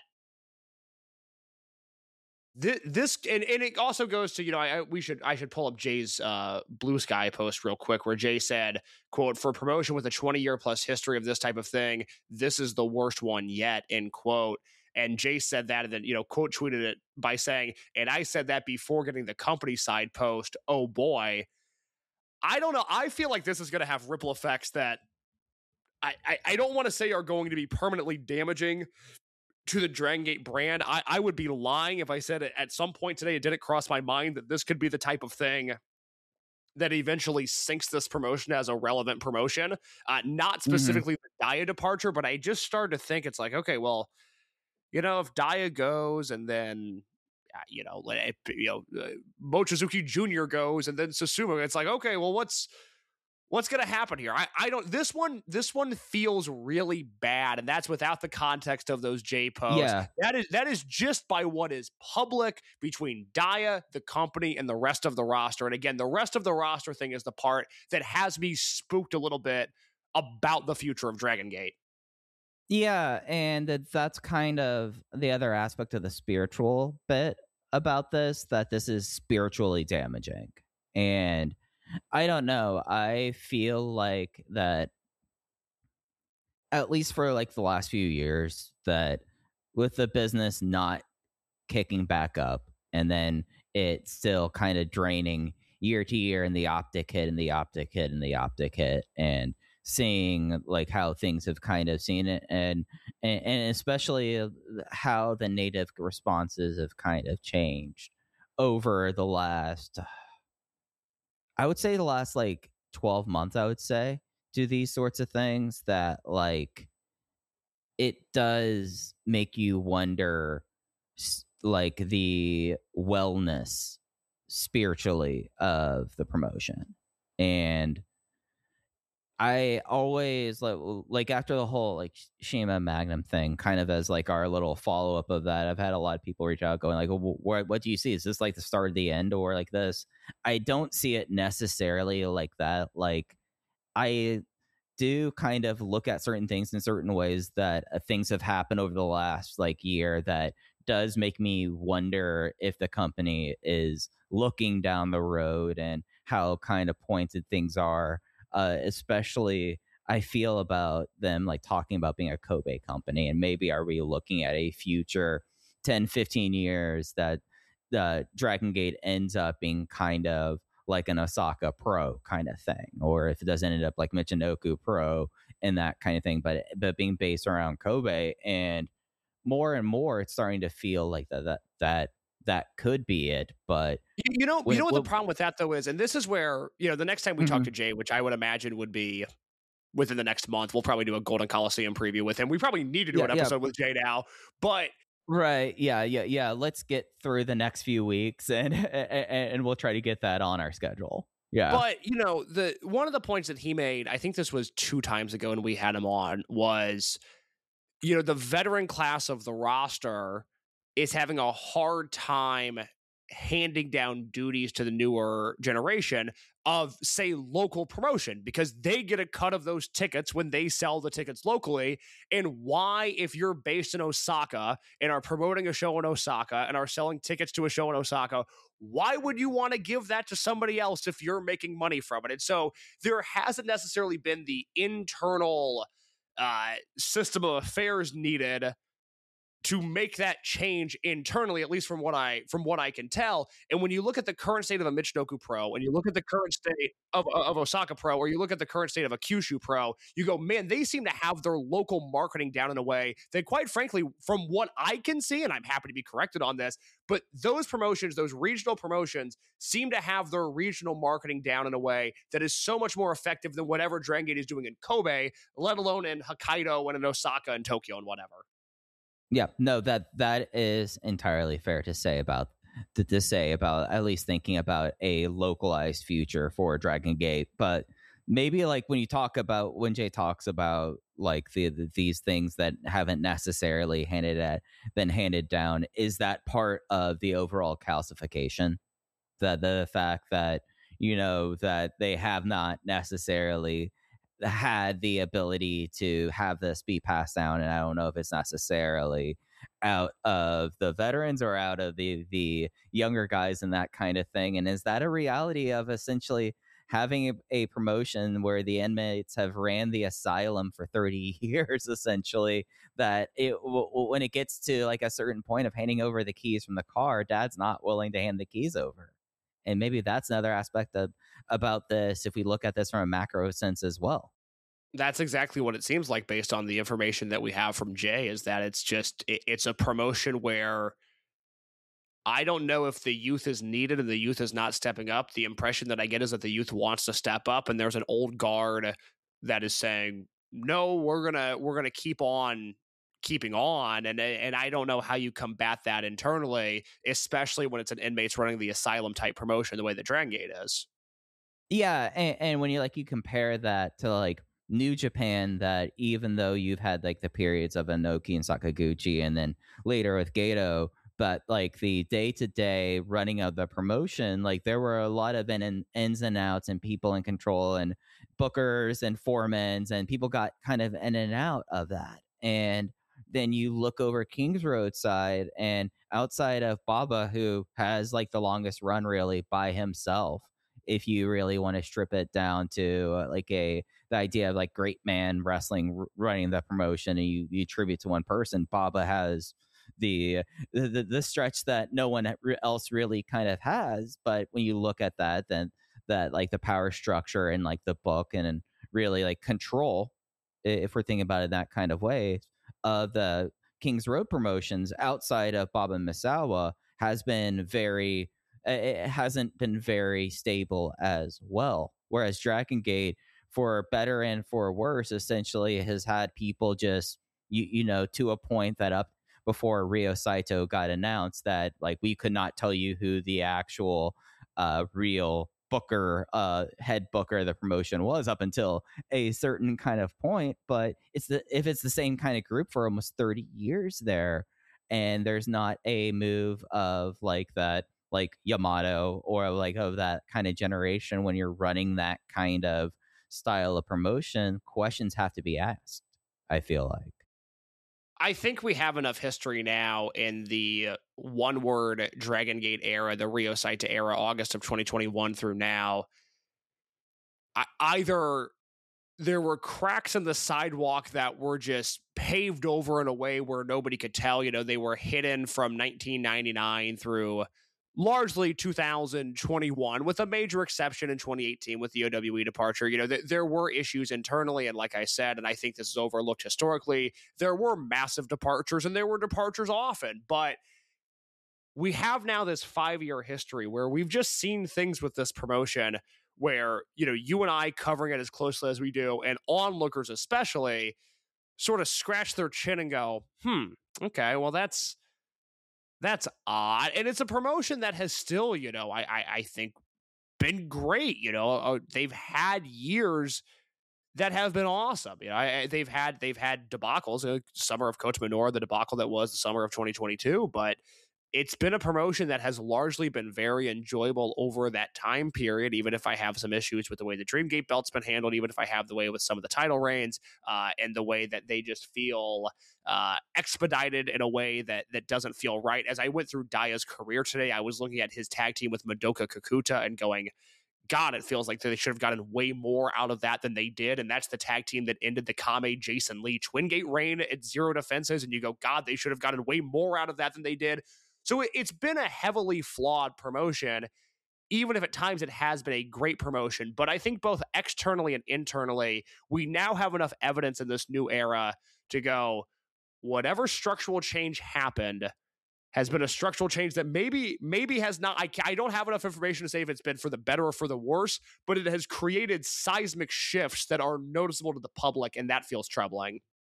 this, this and, and it also goes to, you know, I, we should, I should pull up Jay's uh, Blue Sky post real quick, where Jay said, quote, "For promotion with a twenty year plus history of this type of thing, this is the worst one yet," end quote. And Jay said that, and then, you know, quote tweeted it by saying, "And I said that before getting the company side post. Oh boy." I don't know. I feel like this is going to have ripple effects that I, I, I don't want to say are going to be permanently damaging to the Dragon Gate brand. I, I would be lying if I said it at some point today, it didn't cross my mind that this could be the type of thing that eventually sinks this promotion as a relevant promotion. Uh, not specifically mm-hmm. the Dia departure, but I just started to think it's like, okay, well, you know, if Dia goes and then, uh, you know, you know, uh, Mochizuki Junior goes and then Susumu, it's like, okay, well, what's what's going to happen here? I, I don't. This one, this one feels really bad, and that's without the context of those J posts. Yeah. That is that is just by what is public between Dia, the company, and the rest of the roster. And again, the rest of the roster thing is the part that has me spooked a little bit about the future of Dragon Gate. Yeah, and that's kind of the other aspect of the spiritual bit about this, that this is spiritually damaging. And I don't know, I feel like that, at least for like the last few years, that with the business not kicking back up and then it still kind of draining year to year, and the optic hit and the optic hit and the optic hit, and seeing like how things have kind of seen it, and and, and especially how the native responses have kind of changed over the last, I would say the last like twelve months, I would say, to these sorts of things, that like it does make you wonder like the wellness spiritually of the promotion. And I always like, like after the whole like Shima Magnum thing, kind of as like our little follow up of that, I've had a lot of people reach out going like, well, what, what do you see? Is this like the start of the end or like this? I don't see it necessarily like that. Like I do kind of look at certain things in certain ways that uh, things have happened over the last like year that does make me wonder if the company is looking down the road and how kind of pointed things are. Uh, especially I feel about them like talking about being a Kobe company, and maybe are we looking at a future ten, fifteen years that uh, Dragon Gate ends up being kind of like an Osaka Pro kind of thing, or if it doesn't end up like Michinoku Pro and that kind of thing, but but being based around Kobe. And more and more it's starting to feel like that that that that could be it. But you know, when, you know what when, the problem with that though is, and this is where, you know, the next time we mm-hmm. talk to Jay, which I would imagine would be within the next month, we'll probably do a Golden Coliseum preview with him. We probably need to do yeah, an episode yeah. with Jay now, but right. Yeah. Yeah. Yeah. Let's get through the next few weeks and, and, and we'll try to get that on our schedule. Yeah. But you know, the, one of the points that he made, I think this was two times ago and we had him on, was, you know, the veteran class of the roster is having a hard time handing down duties to the newer generation of, say, local promotion, because they get a cut of those tickets when they sell the tickets locally. And why, if you're based in Osaka and are promoting a show in Osaka and are selling tickets to a show in Osaka, why would you want to give that to somebody else if you're making money from it? And so there hasn't necessarily been the internal uh, system of affairs needed to make that change internally, at least from what I from what I can tell. And when you look at the current state of a Michinoku Pro, and you look at the current state of, of Osaka Pro, or you look at the current state of a Kyushu Pro, you go, man, they seem to have their local marketing down in a way that, quite frankly, from what I can see, and I'm happy to be corrected on this, but those promotions, those regional promotions, seem to have their regional marketing down in a way that is so much more effective than whatever Dragon Gate is doing in Kobe, let alone in Hokkaido and in Osaka and Tokyo and whatever. Yeah, no, that that is entirely fair to say about to, to say about at least thinking about a localized future for Dragon Gate. But maybe like when you talk about when Jay talks about like the, the these things that haven't necessarily handed at been handed down, is that part of the overall calcification? That the fact that, you know, that they have not necessarily had the ability to have this be passed down, and I don't know if it's necessarily out of the veterans or out of the the younger guys and that kind of thing. And is that a reality of essentially having a, a promotion where the inmates have ran the asylum for thirty years, essentially, that it w- when it gets to like a certain point of handing over the keys from the car, dad's not willing to hand the keys over? And maybe that's another aspect of about this if we look at this from a macro sense as well. That's exactly what it seems like based on the information that we have from Jay, is that it's just, it, it's a promotion where I don't know if the youth is needed and the youth is not stepping up. The impression that I get is that the youth wants to step up, and there's an old guard that is saying, no, we're going to, we're going to keep on keeping on. And, and I don't know how you combat that internally, especially when it's an inmates running the asylum type promotion, the way that Dragon Gate is. Yeah. And, and when you like, you compare that to like New Japan, that even though you've had like the periods of Inoki and Sakaguchi, and then later with Gato, but like the day-to-day running of the promotion, like there were a lot of in, ins and outs and people in control and bookers and foremans, and people got kind of in and out of that. And then you look over Kings Road side, and outside of Baba, who has like the longest run really by himself, if you really want to strip it down to uh, like a the idea of like great man wrestling r- running the promotion, and you, you attribute to one person, Baba has the, the the stretch that no one else really kind of has. But when you look at that, then that like the power structure and like the book and, and really like control, if we're thinking about it that kind of way, of the Kings Road promotions outside of Baba Misawa has been very, it hasn't been very stable as well. Whereas Dragon Gate, for better and for worse, essentially has had people just, you, you know, to a point that up before Ryo Saito got announced, that like we could not tell you who the actual uh, real booker, uh, head booker of the promotion was up until a certain kind of point. But it's the if it's the same kind of group for almost thirty years there, and there's not a move of like that, like Yamato or like of that kind of generation, when you're running that kind of style of promotion, questions have to be asked, I feel like. I think we have enough history now in the one word Dragon Gate era, the Ryo Saito era, August of twenty twenty-one through now. I, either there were cracks in the sidewalk that were just paved over in a way where nobody could tell, you know, they were hidden from nineteen ninety-nine through largely two thousand twenty-one, with a major exception in twenty eighteen with the O W E departure. You know, th- there were issues internally, and like I said, and I think this is overlooked historically, there were massive departures, and there were departures often, but we have now this five-year history where we've just seen things with this promotion where, you know, you and I covering it as closely as we do, and onlookers especially, sort of scratch their chin and go, hmm, okay, well, that's That's odd. And it's a promotion that has still, you know, I I, I think been great. You know, uh, they've had years that have been awesome. You know, I, I, they've had they've had debacles. Uh, summer of Kota Minoura, the debacle that was the summer of twenty twenty-two, but it's been a promotion that has largely been very enjoyable over that time period, even if I have some issues with the way the Dreamgate belt's been handled, even if I have the way with some of the title reigns, uh, and the way that they just feel uh, expedited in a way that that doesn't feel right. As I went through Daya's career today, I was looking at his tag team with Madoka Kakuta and going, God, it feels like they should have gotten way more out of that than they did. And that's the tag team that ended the Kame Jason Lee Twingate reign at Zero Defenses. And you go, God, they should have gotten way more out of that than they did. So it's been a heavily flawed promotion, even if at times it has been a great promotion. But I think both externally and internally, we now have enough evidence in this new era to go, whatever structural change happened has been a structural change that maybe maybe has not, I, I don't have enough information to say if it's been for the better or for the worse, but it has created seismic shifts that are noticeable to the public, and that feels troubling.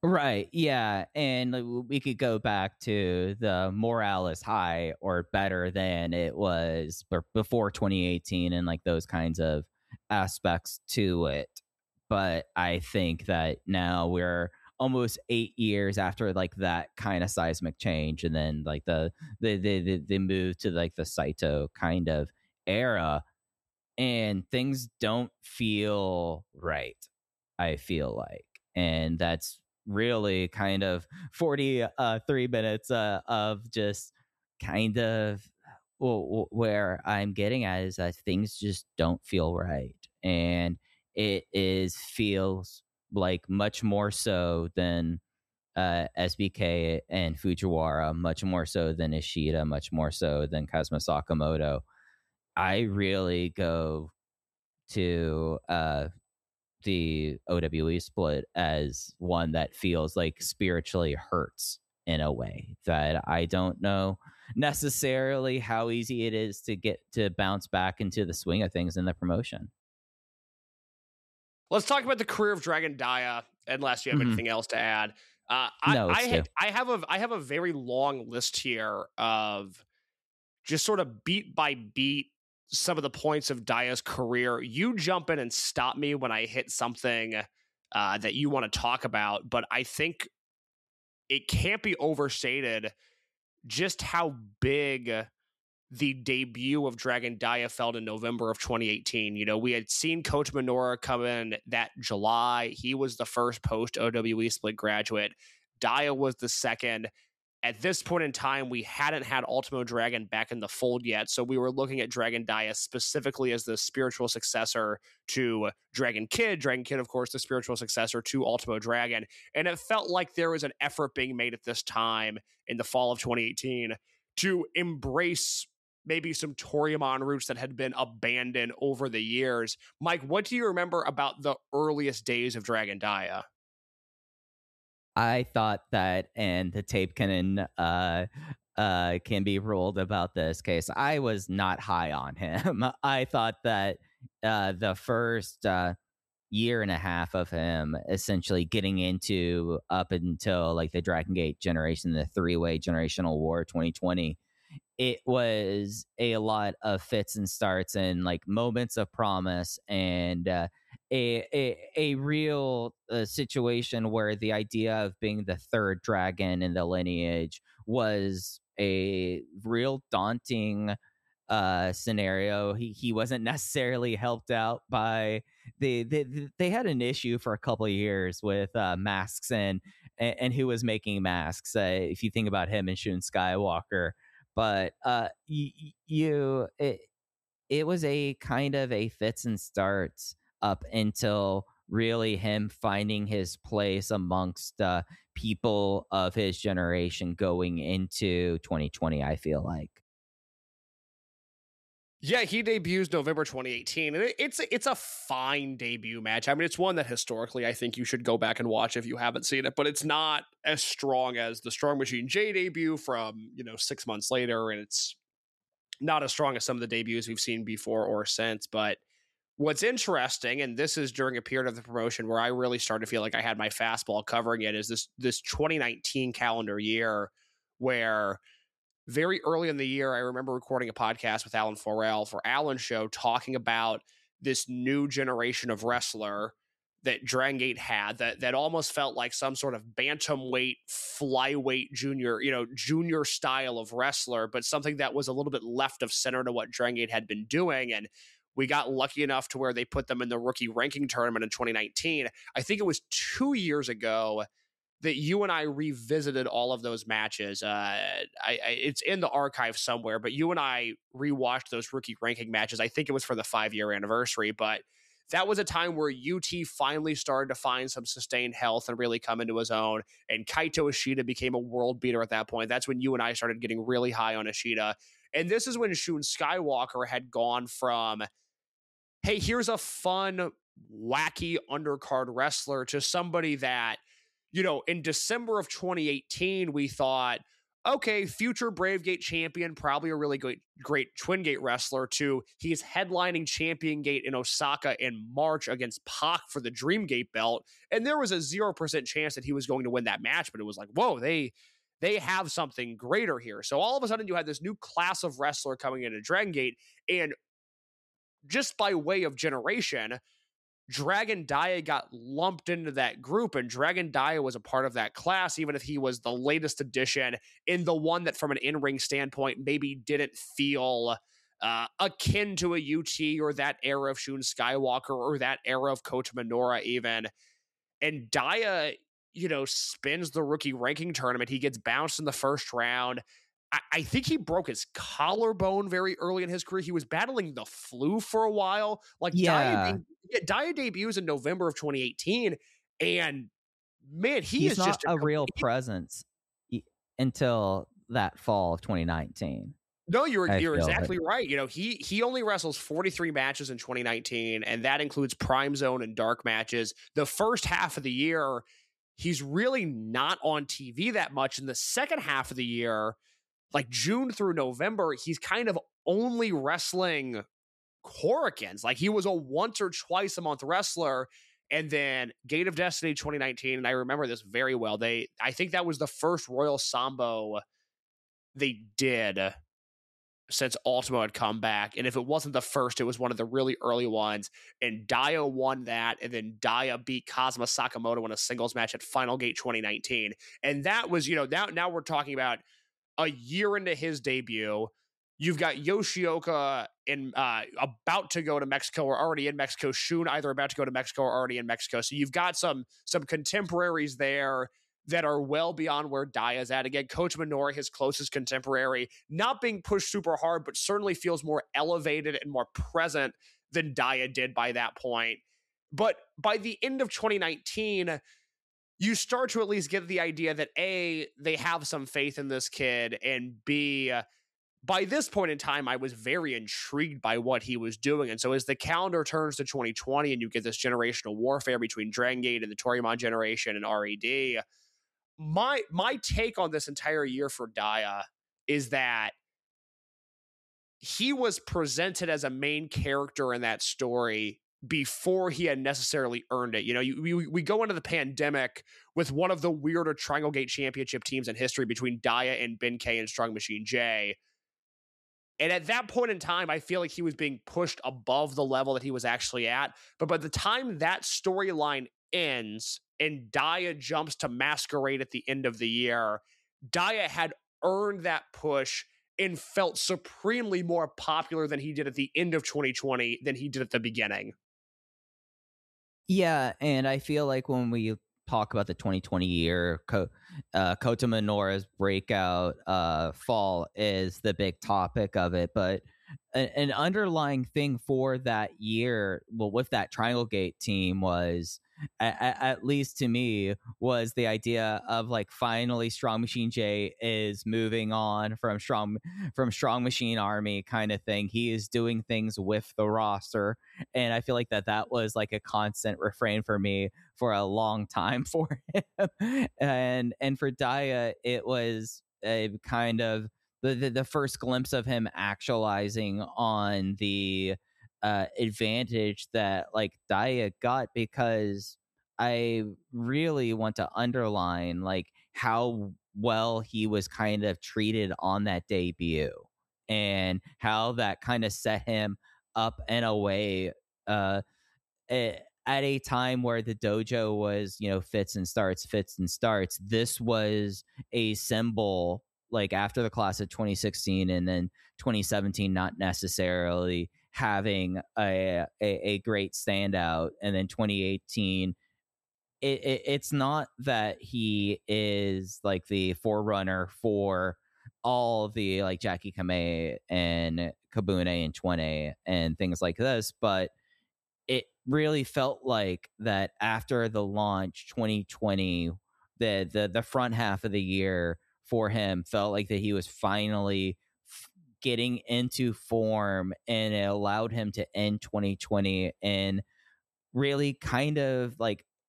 Right. Yeah. And like, w- we could go back to the morale is high or better than it was b- before twenty eighteen and like those kinds of aspects to it. But I think that now we're almost eight years after like that kind of seismic change. And then like the, the, the, the, the move to like the Saito kind of era, and things don't feel right, I feel like. And that's really kind of forty uh three minutes uh, of just kind of well, where I'm getting at is that things just don't feel right. And it is feels like much more so than uh, S B K and Fujiwara, much more so than Ishida, much more so than Kazuma Sakamoto. I really go to uh, the O W E split as one that feels like spiritually hurts in a way that I don't know necessarily how easy it is to get to bounce back into the swing of things in the promotion. Let's talk about the career of Dragon Dia, unless you have Mhm. anything else to add. Uh, I, No, I, let's had, do. I have a I have a very long list here of just sort of beat by beat some of the points of Dia's career. You jump in and stop me when I hit something uh, that you want to talk about, but I think it can't be overstated just how big the debut of Dragon Dia felt in November of twenty eighteen. You know, we had seen Coach Minoura come in that July. He was the first post O W E split graduate. Dia was the second. At this point in time, we hadn't had Ultimo Dragon back in the fold yet, so we were looking at Dragon Dia specifically as the spiritual successor to Dragon Kid. Dragon Kid, of course, the spiritual successor to Ultimo Dragon. And it felt like there was an effort being made at this time in the fall of twenty eighteen to embrace maybe some Toryumon roots that had been abandoned over the years. Mike, what do you remember about the earliest days of Dragon Dia? I thought that, and the tape can uh, uh, can be ruled about this case. I was not high on him. I thought that uh, the first uh, year and a half of him essentially getting into up until like the Dragon Gate generation, the three way generational war twenty twenty, it was a lot of fits and starts and like moments of promise and uh, a, a a real uh, situation where the idea of being the third dragon in the lineage was a real daunting uh scenario. He he wasn't necessarily helped out by the they, they had an issue for a couple of years with uh masks and and, and who was making masks. Uh, if you think about him and Shun Skywalker, but uh you, you it, it was a kind of a fits and starts up until really him finding his place amongst uh people of his generation going into twenty twenty, I feel like. Yeah, he debuts November twenty eighteen, and it, it's a, it's a fine debut match. I mean, it's one that historically I think you should go back and watch if you haven't seen it, but it's not as strong as the Strong Machine J debut from, you know, six months later, and it's not as strong as some of the debuts we've seen before or since. But what's interesting, and this is during a period of the promotion where I really started to feel like I had my fastball covering it, is this this twenty nineteen calendar year where very early in the year, I remember recording a podcast with Alan Forel for Alan's show talking about this new generation of wrestler that Dragon Gate had that that almost felt like some sort of bantamweight, flyweight junior, you know, junior style of wrestler, but something that was a little bit left of center to what Dragon Gate had been doing. And we got lucky enough to where they put them in the rookie ranking tournament in twenty nineteen. I think it was two years ago that you and I revisited all of those matches. Uh, I, I, it's in the archive somewhere, but you and I rewatched those rookie ranking matches. I think it was for the five-year anniversary, but that was a time where U T finally started to find some sustained health and really come into his own, and Kaito Ishida became a world beater at that point. That's when you and I started getting really high on Ishida. And this is when Shun Skywalker had gone from, hey, here's a fun, wacky undercard wrestler, to somebody that, you know, in December of twenty eighteen, we thought, okay, future Bravegate champion, probably a really great, great Twin Gate wrestler, to he's headlining Champion Gate in Osaka in March against Pac for the Dream Gate belt. And there was a zero percent chance that he was going to win that match, but it was like, whoa, they they have something greater here. So all of a sudden you had this new class of wrestler coming into Dragon Gate, and just by way of generation, Dragon Dia got lumped into that group, and Dragon Dia was a part of that class, even if he was the latest addition in the one that, from an in-ring standpoint, maybe didn't feel uh, akin to a U T or that era of Shun Skywalker or that era of Kota Minoura even. And Dia, you know, spins the rookie ranking tournament. He gets bounced in the first round. I, I think he broke his collarbone very early in his career. He was battling the flu for a while. Like, Yeah. Dia, yeah, Dia debuts in November of twenty eighteen, and man, he He's is not just a a, real he- presence e- until that fall of twenty nineteen. No, you're I you're feel exactly right. You know, he he only wrestles forty-three matches in twenty nineteen, and that includes Prime Zone and dark matches. The first half of the year, he's really not on T V that much. In the second half of the year, like June through November, he's kind of only wrestling Hurricanes. Like, he was a once or twice a month wrestler. And then Gate of Destiny twenty nineteen, and I remember this very well. They, I think that was the first Royal Sambo they did since Ultimo had come back. And if it wasn't the first, it was one of the really early ones. And Dia won that. And then Dia beat Kazuma Sakamoto in a singles match at Final Gate twenty nineteen. And that was, you know, now, now we're talking about a year into his debut. You've got Yoshioka in uh, about to go to Mexico or already in Mexico. Shun either about to go to Mexico or already in Mexico. So you've got some some contemporaries there that are well beyond where Dia's at. Again, Coach Minoura, his closest contemporary, not being pushed super hard, but certainly feels more elevated and more present than Dia did by that point. But by the end of twenty nineteen, you start to at least get the idea that A, they have some faith in this kid, and B, uh, by this point in time, I was very intrigued by what he was doing. And so as the calendar turns to twenty twenty and you get this generational warfare between Dragon Gate and the Toryumon generation and R E D, my my take on this entire year for Dia is that he was presented as a main character in that story before he had necessarily earned it. You know, you, we, we go into the pandemic with one of the weirder Triangle Gate championship teams in history between Dia and Ben K and Strong Machine J. And at that point in time, I feel like he was being pushed above the level that he was actually at. But by the time that storyline ends and Dia jumps to Masquerade at the end of the year, Dia had earned that push and felt supremely more popular than he did at the end of twenty twenty than he did at the beginning. Yeah, and I feel like when we talk about the twenty twenty year, Ko- uh, Kota Minoura's breakout uh, fall is the big topic of it. But a- an underlying thing for that year, well, with that Triangle Gate team was, at, at least to me, was the idea of like finally Strong Machine J is moving on from strong from Strong Machine Army kind of thing. He is doing things with the roster, and I feel like that that was like a constant refrain for me for a long time for him. and and for Dia, it was a kind of the, the the first glimpse of him actualizing on the uh, advantage that like Dia got, because I really want to underline like how well he was kind of treated on that debut and how that kind of set him up in a way uh, at a time where the dojo was, you know, fits and starts, fits and starts. This was a symbol, like after the class of twenty sixteen and then twenty seventeen, not necessarily having a, a, a great standout. And then twenty eighteen, it, it, it's not that he is like the forerunner for all the like Jackie Kamei and Kabune and twenty and things like this, but it really felt like that after the launch twenty twenty, the the the front half of the year for him felt like that he was finally f- getting into form, and it allowed him to end twenty twenty and really kind of like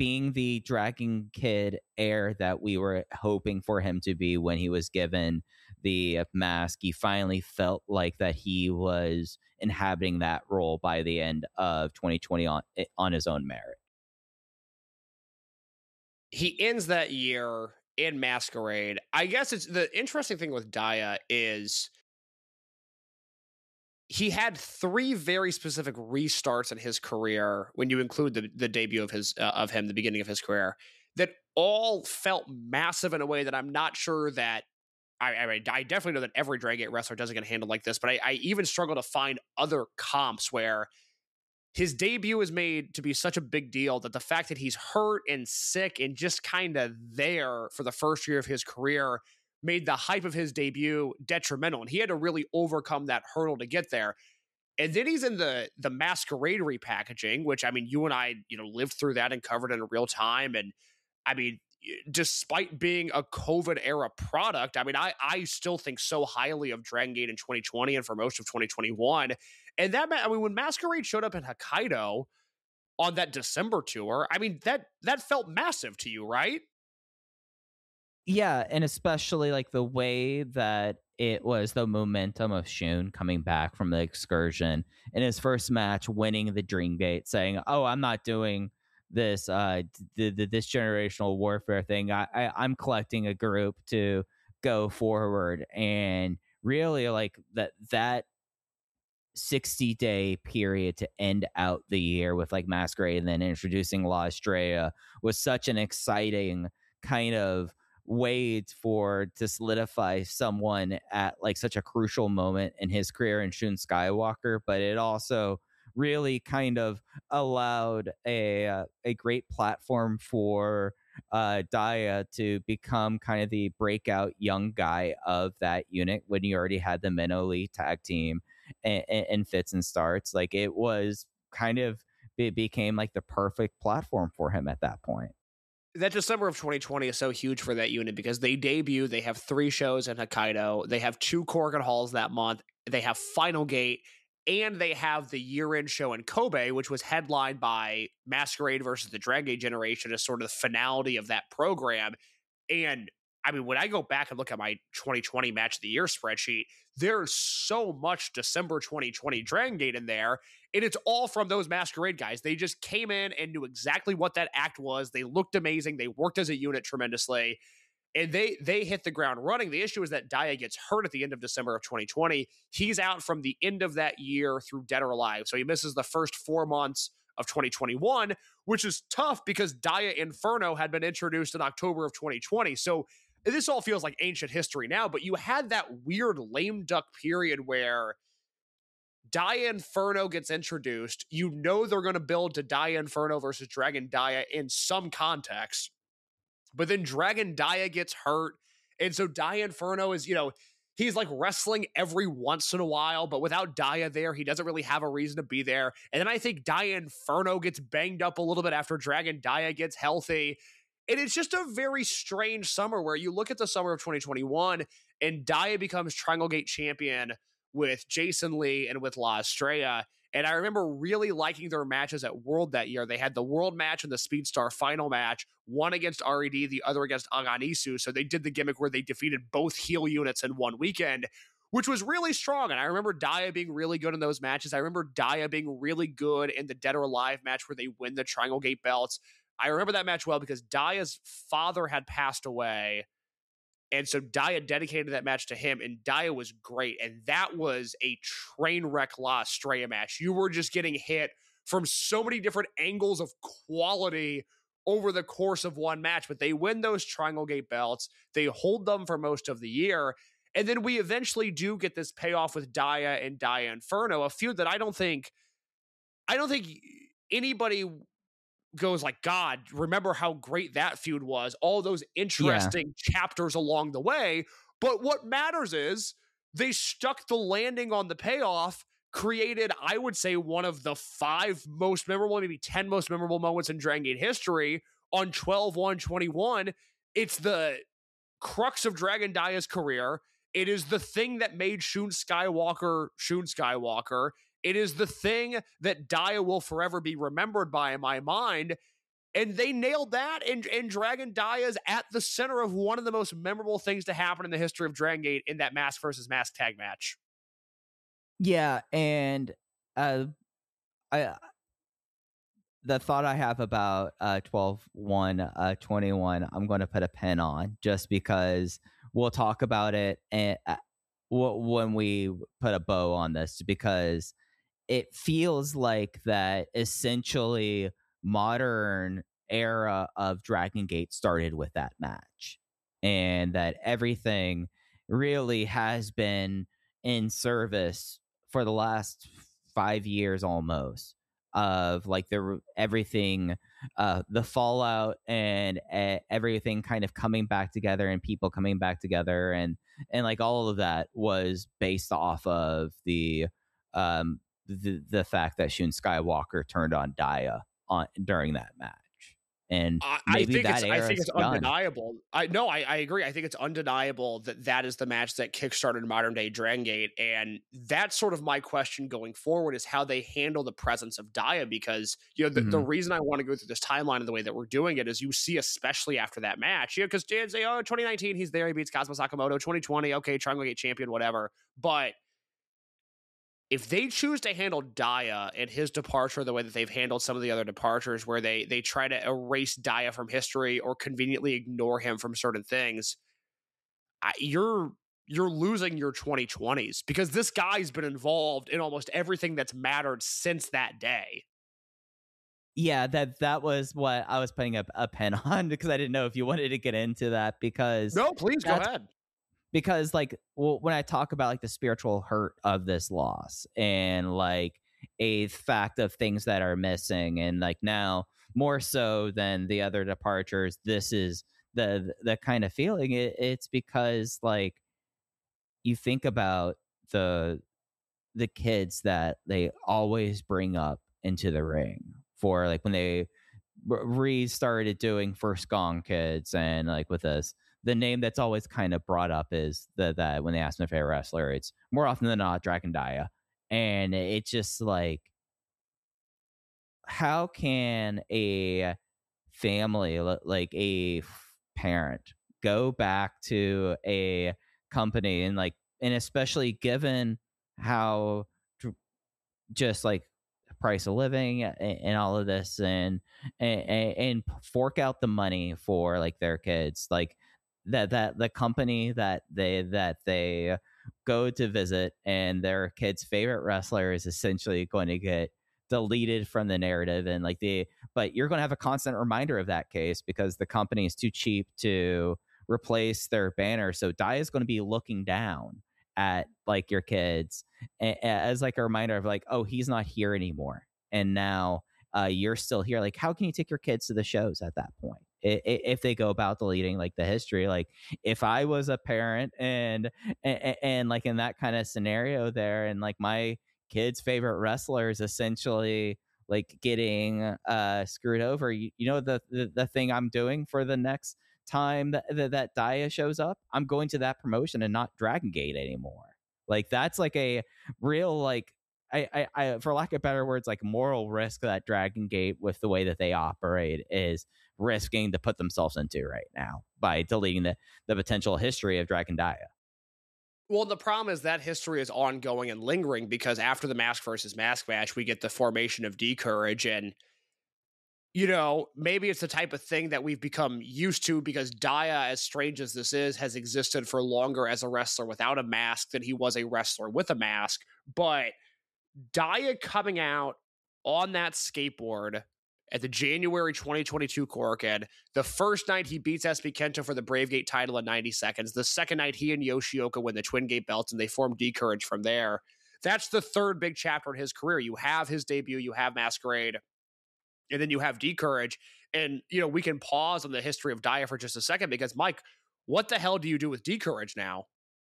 being the Dragon Kid heir that we were hoping for him to be when he was given the mask, he finally felt like that he was inhabiting that role by the end of twenty twenty on on his own merit. He ends that year in Masquerade. I guess it's the interesting thing with Dia is he had three very specific restarts in his career when you include the, the debut of his uh, of him, the beginning of his career, that all felt massive in a way that I'm not sure that I, I, I definitely know that every Dragon Gate wrestler doesn't get handled like this, but I, I even struggle to find other comps where his debut is made to be such a big deal that the fact that he's hurt and sick and just kind of there for the first year of his career made the hype of his debut detrimental. And he had to really overcome that hurdle to get there. And then he's in the the Masquerade repackaging, which, I mean, you and I, you know, lived through that and covered it in real time. And I mean, despite being a COVID era product, I mean, I, I still think so highly of Dragon Gate in twenty twenty and for most of twenty twenty-one. And that, I mean, when Masquerade showed up in Hokkaido on that December tour, I mean, that that felt massive to you, right? Yeah, and especially like the way that it was the momentum of Shun coming back from the excursion in his first match, winning the Dream Gate, saying, "Oh, I'm not doing this uh the, the this generational warfare thing. I, I I'm collecting a group to go forward." And really, like that that sixty day period to end out the year with like Masquerade and then introducing La Estrella was such an exciting kind of way for to solidify someone at like such a crucial moment in his career in Shun Skywalker. But it also really kind of allowed a uh, a great platform for uh Dia to become kind of the breakout young guy of that unit when you already had the Minnow Lee tag team and, and fits and starts. Like it was kind of, it became like the perfect platform for him at that point. That December of twenty twenty is so huge for that unit because they debut, they have three shows in Hokkaido, they have two Korakuen Halls that month, they have Final Gate, and they have the year-end show in Kobe, which was headlined by Masquerade versus the Dragon Gate generation as sort of the finality of that program. And I mean, when I go back and look at my twenty twenty Match of the Year spreadsheet, there's so much December twenty twenty Dragon Gate in there, and it's all from those Masquerade guys. They just came in and knew exactly what that act was. They looked amazing. They worked as a unit tremendously, and they they hit the ground running. The issue is that Dia gets hurt at the end of December of twenty twenty. He's out from the end of that year through Dead or Alive, so he misses the first four months of twenty twenty-one, which is tough because Dia Inferno had been introduced in October of twenty twenty. So this all feels like ancient history now, but you had that weird lame duck period where Dia Inferno gets introduced. You know they're going to build to Dia Inferno versus Dragon Dia in some context, but then Dragon Dia gets hurt, and so Dia Inferno is, you know, he's like wrestling every once in a while, but without Dia there, he doesn't really have a reason to be there. And then I think Dia Inferno gets banged up a little bit after Dragon Dia gets healthy. And it's just a very strange summer where you look at the summer of twenty twenty-one and Dia becomes Triangle Gate champion with Jason Lee and with La Estrella. And I remember really liking their matches at World that year. They had the World match and the Speedstar final match, one against R E D, the other against Aganisu. So they did the gimmick where they defeated both heel units in one weekend, which was really strong. And I remember Dia being really good in those matches. I remember Dia being really good in the Dead or Alive match where they win the Triangle Gate belts. I remember that match well because Dia's father had passed away. And so Dia dedicated that match to him, and Dia was great. And that was a train wreck La Estrella match. You were just getting hit from so many different angles of quality over the course of one match. But they win those Triangle Gate belts. They hold them for most of the year. And then we eventually do get this payoff with Dia and Dia Inferno, a feud that I don't think, I don't think anybody goes like, God, remember how great that feud was, all those interesting yeah. chapters along the way. But what matters is they stuck the landing on the payoff, created, I would say, one of the five most memorable, maybe ten most memorable moments in Dragon Gate history on twelve one twenty-one. It's the crux of Dragon Dia's career. It is the thing that made Shun Skywalker Shun Skywalker. It is the thing that Dia will forever be remembered by in my mind. And they nailed that, and, and Dragon Dia is at the center of one of the most memorable things to happen in the history of Dragon Gate in that mask versus mask tag match. Yeah, and uh, I the thought I have about uh, twelve one uh, twenty-one, I'm going to put a pin on just because we'll talk about it and uh, w- when we put a bow on this, because it feels like that essentially modern era of Dragon Gate started with that match, and that everything really has been in service for the last five years almost of like the everything uh the fallout and uh, everything kind of coming back together and people coming back together, and and like all of that was based off of the um the the fact that Shun Skywalker turned on Dia on during that match. And I, maybe I think that it's, I era think is it's done. undeniable. I no, I, I agree. I think it's undeniable that that is the match that kickstarted modern day Dragon Gate, and that's sort of my question going forward is how they handle the presence of Dia, because you know the, Mhm. the reason I want to go through this timeline in the way that we're doing it is you see, especially after that match, you know, because Dan say, oh, twenty nineteen, he's there, he beats Kazuma Sakamoto. twenty twenty, okay, Triangle Gate champion, whatever, but if they choose to handle Dia and his departure the way that they've handled some of the other departures, where they they try to erase Dia from history or conveniently ignore him from certain things, I, you're you're losing your twenty twenties, because this guy's been involved in almost everything that's mattered since that day. Yeah, that that was what I was putting a, a pen on, because I didn't know if you wanted to get into that, because No, please go that's- ahead. because like well, when I talk about like the spiritual hurt of this loss and like a fact of things that are missing, and like now more so than the other departures, this is the the kind of feeling it, it's because like you think about the the kids that they always bring up into the ring for, like when they restarted doing First Gong Kids, and like with us, the name that's always kind of brought up is the, that when they ask my favorite wrestler, it's more often than not Dragon Dia. And it's just like, how can a family, like a parent, go back to a company and like, and especially given how just like price of living and, and all of this, and, and and fork out the money for like their kids, like that that the company that they that they go to visit, and their kid's favorite wrestler is essentially going to get deleted from the narrative, and like the but you're going to have a constant reminder of that case because the company is too cheap to replace their banner, so Dia is going to be looking down at like your kids as like a reminder of like, oh, he's not here anymore, and now uh you're still here. Like, how can you take your kids to the shows at that point if they go about deleting like the history? Like, if I was a parent and and, and like in that kind of scenario there, and like my kid's favorite wrestler is essentially like getting uh screwed over, you, you know the, the the thing I'm doing for the next time that, that that Dia shows up, I'm going to that promotion and not Dragon Gate anymore. Like, that's like a real like I, I, I for lack of better words, like moral risk that Dragon Gate, with the way that they operate, is risking to put themselves into right now by deleting the the potential history of Dragon Dia. Well, the problem is that history is ongoing and lingering, because after the mask versus mask match, we get the formation of D-Courage, and you know, maybe it's the type of thing that we've become used to because Dia, as strange as this is, has existed for longer as a wrestler without a mask than he was a wrestler with a mask. But Dia coming out on that skateboard at the January twenty twenty-two Korakuen, the first night he beats S B Kento for the Brave Gate title in ninety seconds. The second night he and Yoshioka win the Twin Gate belts, and they form D-Courage from there. That's the third big chapter in his career. You have his debut, you have Masquerade, and then you have D-Courage. And, you know, we can pause on the history of Dia for just a second, because, Mike, what the hell do you do with D-Courage now?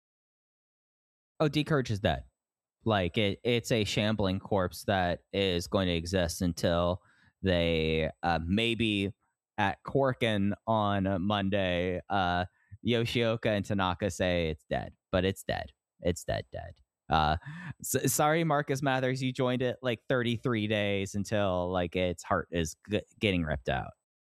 Oh, D-Courage is dead. Like, it, it's a shambling corpse that is going to exist until they uh, maybe at Korakuen on Monday, uh, Yoshioka and Tanaka say it's dead, but it's dead. It's dead, dead. Uh, so, sorry, Marcus Mathers, you joined it like thirty-three days until like its heart is g- getting ripped out.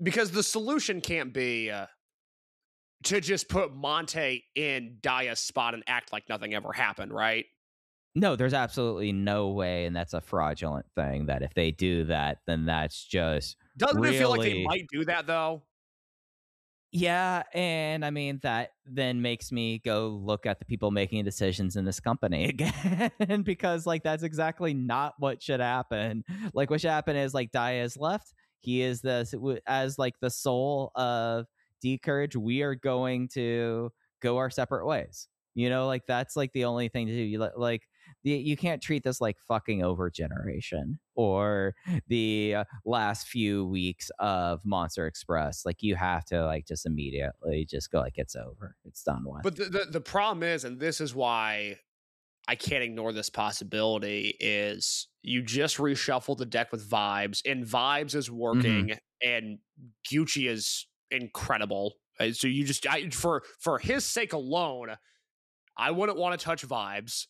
because the solution can't be uh, to just put Monte in Dia's spot and act like nothing ever happened, right? No, there's absolutely no way, and that's a fraudulent thing, that if they do that, then that's just Doesn't really... it feel like they might do that, though? Yeah, and I mean, that then makes me go look at the people making decisions in this company again, because, like, that's exactly not what should happen. Like, what should happen is, like, Dia is left. He is the, as, like, the soul of D'Courage. We are going to go our separate ways. You know, like, that's, like, the only thing to do. You, like, you can't treat this like fucking Over Generation or the uh, last few weeks of Monster Express. Like, you have to, like, just immediately just go, like, it's over. It's done with. But the, the, the problem is, and this is why I can't ignore this possibility, is you just reshuffle the deck with Vibes, and Vibes is working, mm-hmm. and Gucci is incredible. So you just, I, for, for his sake alone, I wouldn't want to touch Vibes.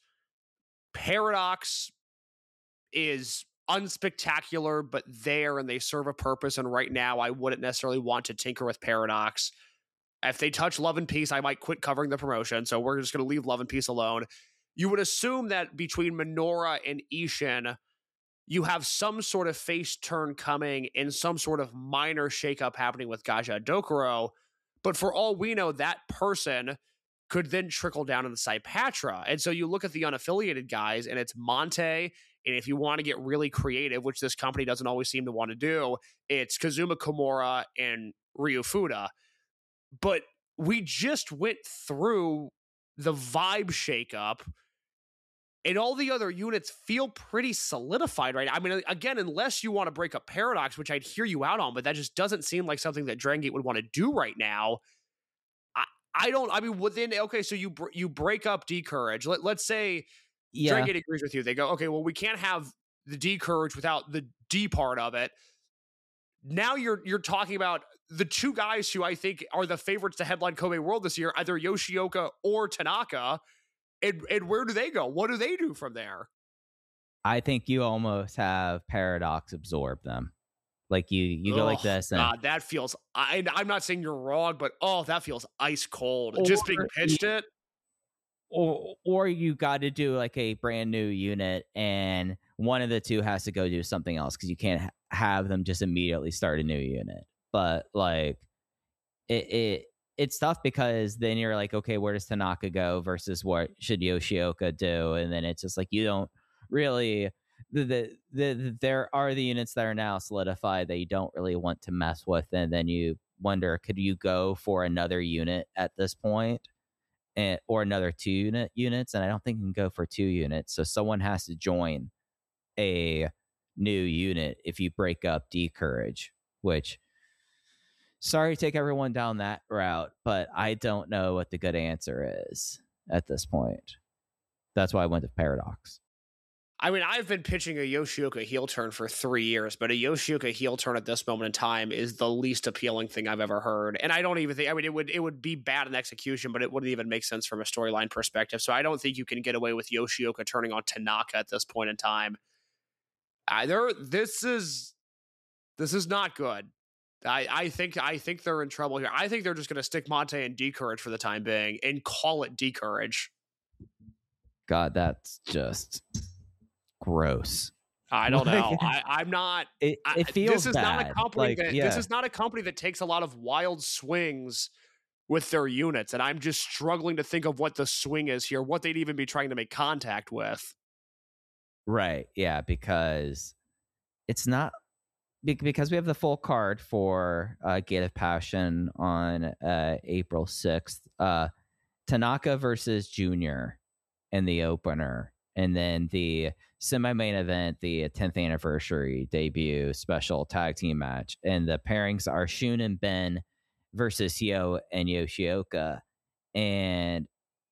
Paradox is unspectacular, but there, and they serve a purpose. And right now, I wouldn't necessarily want to tinker with Paradox. If they touch Love and Peace, I might quit covering the promotion. So we're just going to leave Love and Peace alone. You would assume that between Minoura and Ishin, you have some sort of face turn coming and some sort of minor shakeup happening with Gaja Dokuro. But for all we know, that person could then trickle down into Saipatra. And so you look at the unaffiliated guys, and it's Monte, and if you want to get really creative, which this company doesn't always seem to want to do, it's Kazuma Kimura and Ryu Fuda. But we just went through the Vibe shakeup, and all the other units feel pretty solidified right now. I mean, again, unless you want to break up Paradox, which I'd hear you out on, but that just doesn't seem like something that Dragon Gate would want to do right now. I don't, I mean, within, okay, so you you break up D'Courage. Let, let's say yeah. Dragon Gate agrees with you. They go, okay, well, we can't have the D'Courage without the D part of it. Now you're you're talking about the two guys who I think are the favorites to headline Kobe World this year, either Yoshioka or Tanaka. And, and where do they go? What do they do from there? I think you almost have Paradox absorb them. Like you, you go oh, like this. And God, that feels. I, I'm not saying you're wrong, but oh, that feels ice cold. Or, just being pitched you, it. Or, or you got to do like a brand new unit, and one of the two has to go do something else because you can't ha- have them just immediately start a new unit. But like, it, it, it's tough because then you're like, okay, where does Tanaka go versus what should Yoshioka do? And then it's just like you don't really. The, the the there are the units that are now solidified that you don't really want to mess with, and then you wonder, could you go for another unit at this point, and or another two unit units? And I don't think you can go for two units, so someone has to join a new unit if you break up D'Courage. Which, sorry to take everyone down that route, but I don't know what the good answer is at this point. That's why I went to Paradox. I mean, I've been pitching a Yoshioka heel turn for three years, but a Yoshioka heel turn at this moment in time is the least appealing thing I've ever heard. And I don't even think, I mean, it would it would be bad in execution, but it wouldn't even make sense from a storyline perspective. So I don't think you can get away with Yoshioka turning on Tanaka at this point in time. Either this is this is not good. I, I think I think they're in trouble here. I think they're just going to stick Monte and D'Courage for the time being and call it D'Courage. God, that's just gross. I don't know. I, I'm not. It, it feels This is bad. not a company like, that. Yeah. This is not a company that takes a lot of wild swings with their units, and I'm just struggling to think of what the swing is here. What they'd even be trying to make contact with. Right. Yeah. Because it's not because we have the full card for uh, Gate of Passion on uh, April sixth. Uh, Tanaka versus Junior in the opener. And then the semi-main event, the tenth anniversary debut special tag team match. And the pairings are Shun and Ben versus Hyo and Yoshioka. And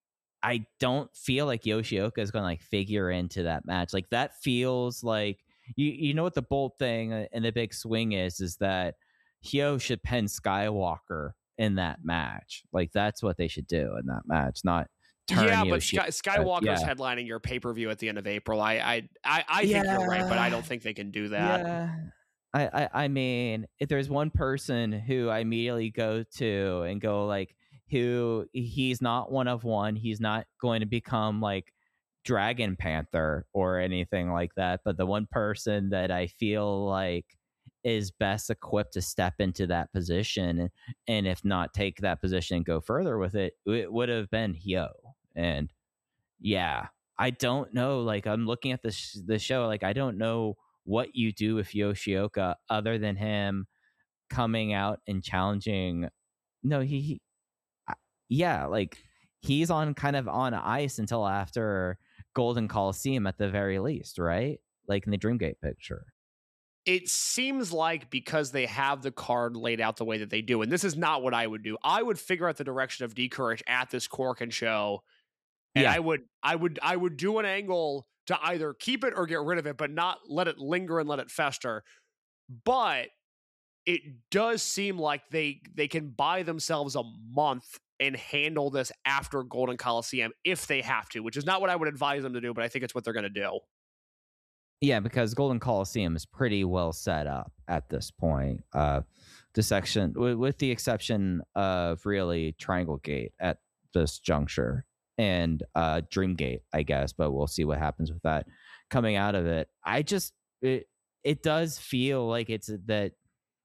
I don't feel like Yoshioka is going to like figure into that match. Like that feels like, you you know what the bold thing and the big swing is, is that Hyo should pin Skywalker in that match. Like that's what they should do in that match, not turn yeah, but Yoshi- Sky, Skywalker's uh, yeah. headlining your pay-per-view at the end of April. I I I, I think yeah. you're right, but I don't think they can do that. Yeah. I, I I mean, if there's one person who I immediately go to and go like, who he's not one of one, he's not going to become like Dragon Panther or anything like that, but the one person that I feel like is best equipped to step into that position, and if not take that position and go further with it, it would have been Hyo. And yeah, I don't know. Like, I'm looking at the sh- the show, like I don't know what you do with Yoshioka other than him coming out and challenging. No, he, he yeah, like he's on kind of on ice until after Golden Coliseum at the very least, right? Like in the Dreamgate picture. It seems like because they have the card laid out the way that they do, and this is not what I would do. I would figure out the direction of D'Courage at this Korakuen show, and Yeah. I would, I would, I would do an angle to either keep it or get rid of it, but not let it linger and let it fester. But it does seem like they they can buy themselves a month and handle this after Golden Coliseum if they have to, which is not what I would advise them to do, but I think it's what they're going to do. Yeah, because Golden Coliseum is pretty well set up at this point. Uh, the section, with, with the exception of really Triangle Gate at this juncture and uh, Dream Gate, I guess, but we'll see what happens with that coming out of it. I just it it does feel like it's that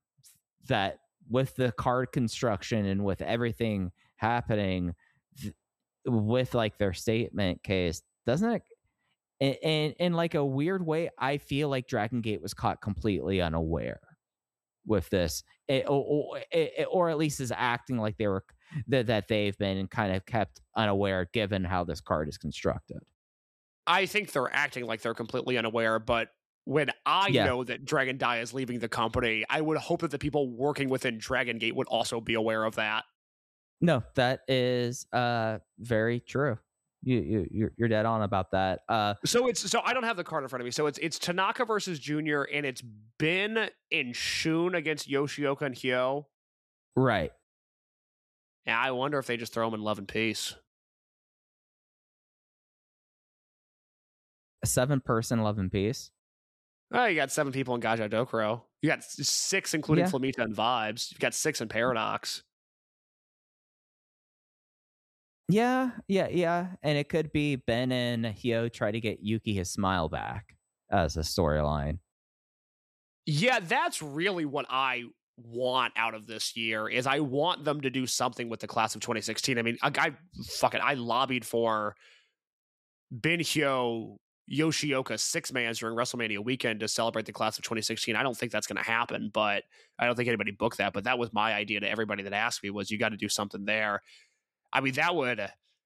that with the card construction and with everything happening th- with like their statement case, doesn't it? And in, in like a weird way, I feel like Dragon Gate was caught completely unaware with this, it, or, or, or at least is acting like they were that that they've been kind of kept unaware given how this card is constructed. I think they're acting like they're completely unaware, but when I Yeah. know that Dragon Dai is leaving the company, I would hope that the people working within Dragon Gate would also be aware of that. No, that is uh very true. You you you're, you're dead on about that. Uh, So it's so I don't have the card in front of me. So it's it's Tanaka versus Junior, and it's Ben and Shun against Yoshioka and Hyo. right. Yeah, I wonder if they just throw them in Love and Peace. A seven person Love and Peace. Oh, you got seven people in Gaja Dokuro. You got six, including Yeah. Flamita and Vibes. You've got six in Paradox. Yeah, yeah, yeah. And it could be Ben and Hyo try to get Yuki his smile back as a storyline. Yeah, that's really what I want out of this year. Is I want them to do something with the class of twenty sixteen. I mean, I, I fucking I lobbied for Ben Hyo Yoshioka six mans during WrestleMania weekend to celebrate the class of twenty sixteen. I don't think that's going to happen, but I don't think anybody booked that. But that was my idea to everybody that asked me was you got to do something there. I mean, that would,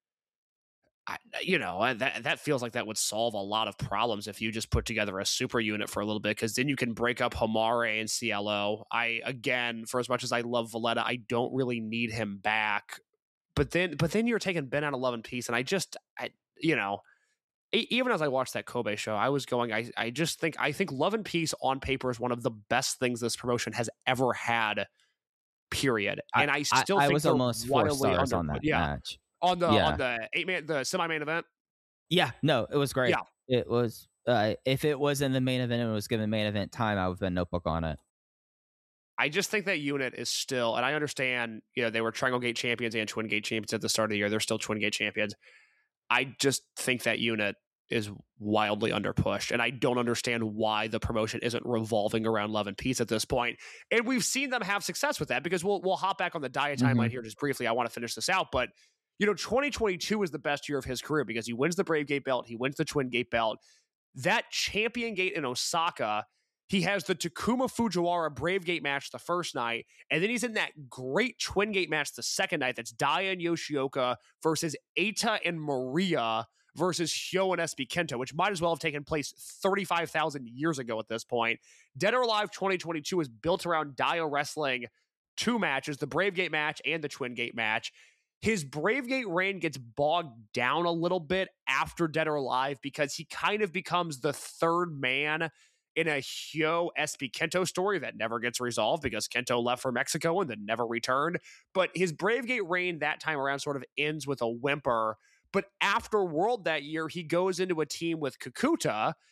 I, you know, that that feels like that would solve a lot of problems if you just put together a super unit for a little bit, because then you can break up Homare and C L O. I, again, for as much as I love Valletta, I don't really need him back. But then, but then you're taking Ben out of Love and Peace, and I just, I, you know, even as I watched that Kobe show, I was going, I, I just think, I think Love and Peace on paper is one of the best things this promotion has ever had. Period. And I still I, I think was they're almost four wildly stars under, on that yeah, match. on the Yeah. on the eight man the semi main event. Yeah, no, it was great. Yeah. It was. Uh, if it was in the main event and it was given main event time, I would have been notebook on it. I just think that unit is still, and I understand, you know, they were Triangle Gate champions and Twin Gate champions at the start of the year. They're still Twin Gate champions. I just think that unit is wildly underpushed, and I don't understand why the promotion isn't revolving around Love and Peace at this point. And we've seen them have success with that, because we'll we'll hop back on the Dia timeline Mhm. here just briefly. I want to finish this out, but you know, twenty twenty-two is the best year of his career because he wins the Brave Gate belt, he wins the Twin Gate belt. That Champion Gate in Osaka, he has the Takuma Fujiwara Brave Gate match the first night, and then he's in that great Twin Gate match the second night. That's Dia and Yoshioka versus Eita and Maria versus Hyo and S B Kento, which might as well have taken place thirty-five thousand years ago at this point. Dead or Alive twenty twenty-two is built around Dia wrestling two matches, the Brave Gate match and the Twin Gate match. His Brave Gate reign gets bogged down a little bit after Dead or Alive because he kind of becomes the third man in a Hyo S B Kento story that never gets resolved because Kento left for Mexico and then never returned. But his Brave Gate reign that time around sort of ends with a whimper. But after World that year, he goes into a team with Kakuta,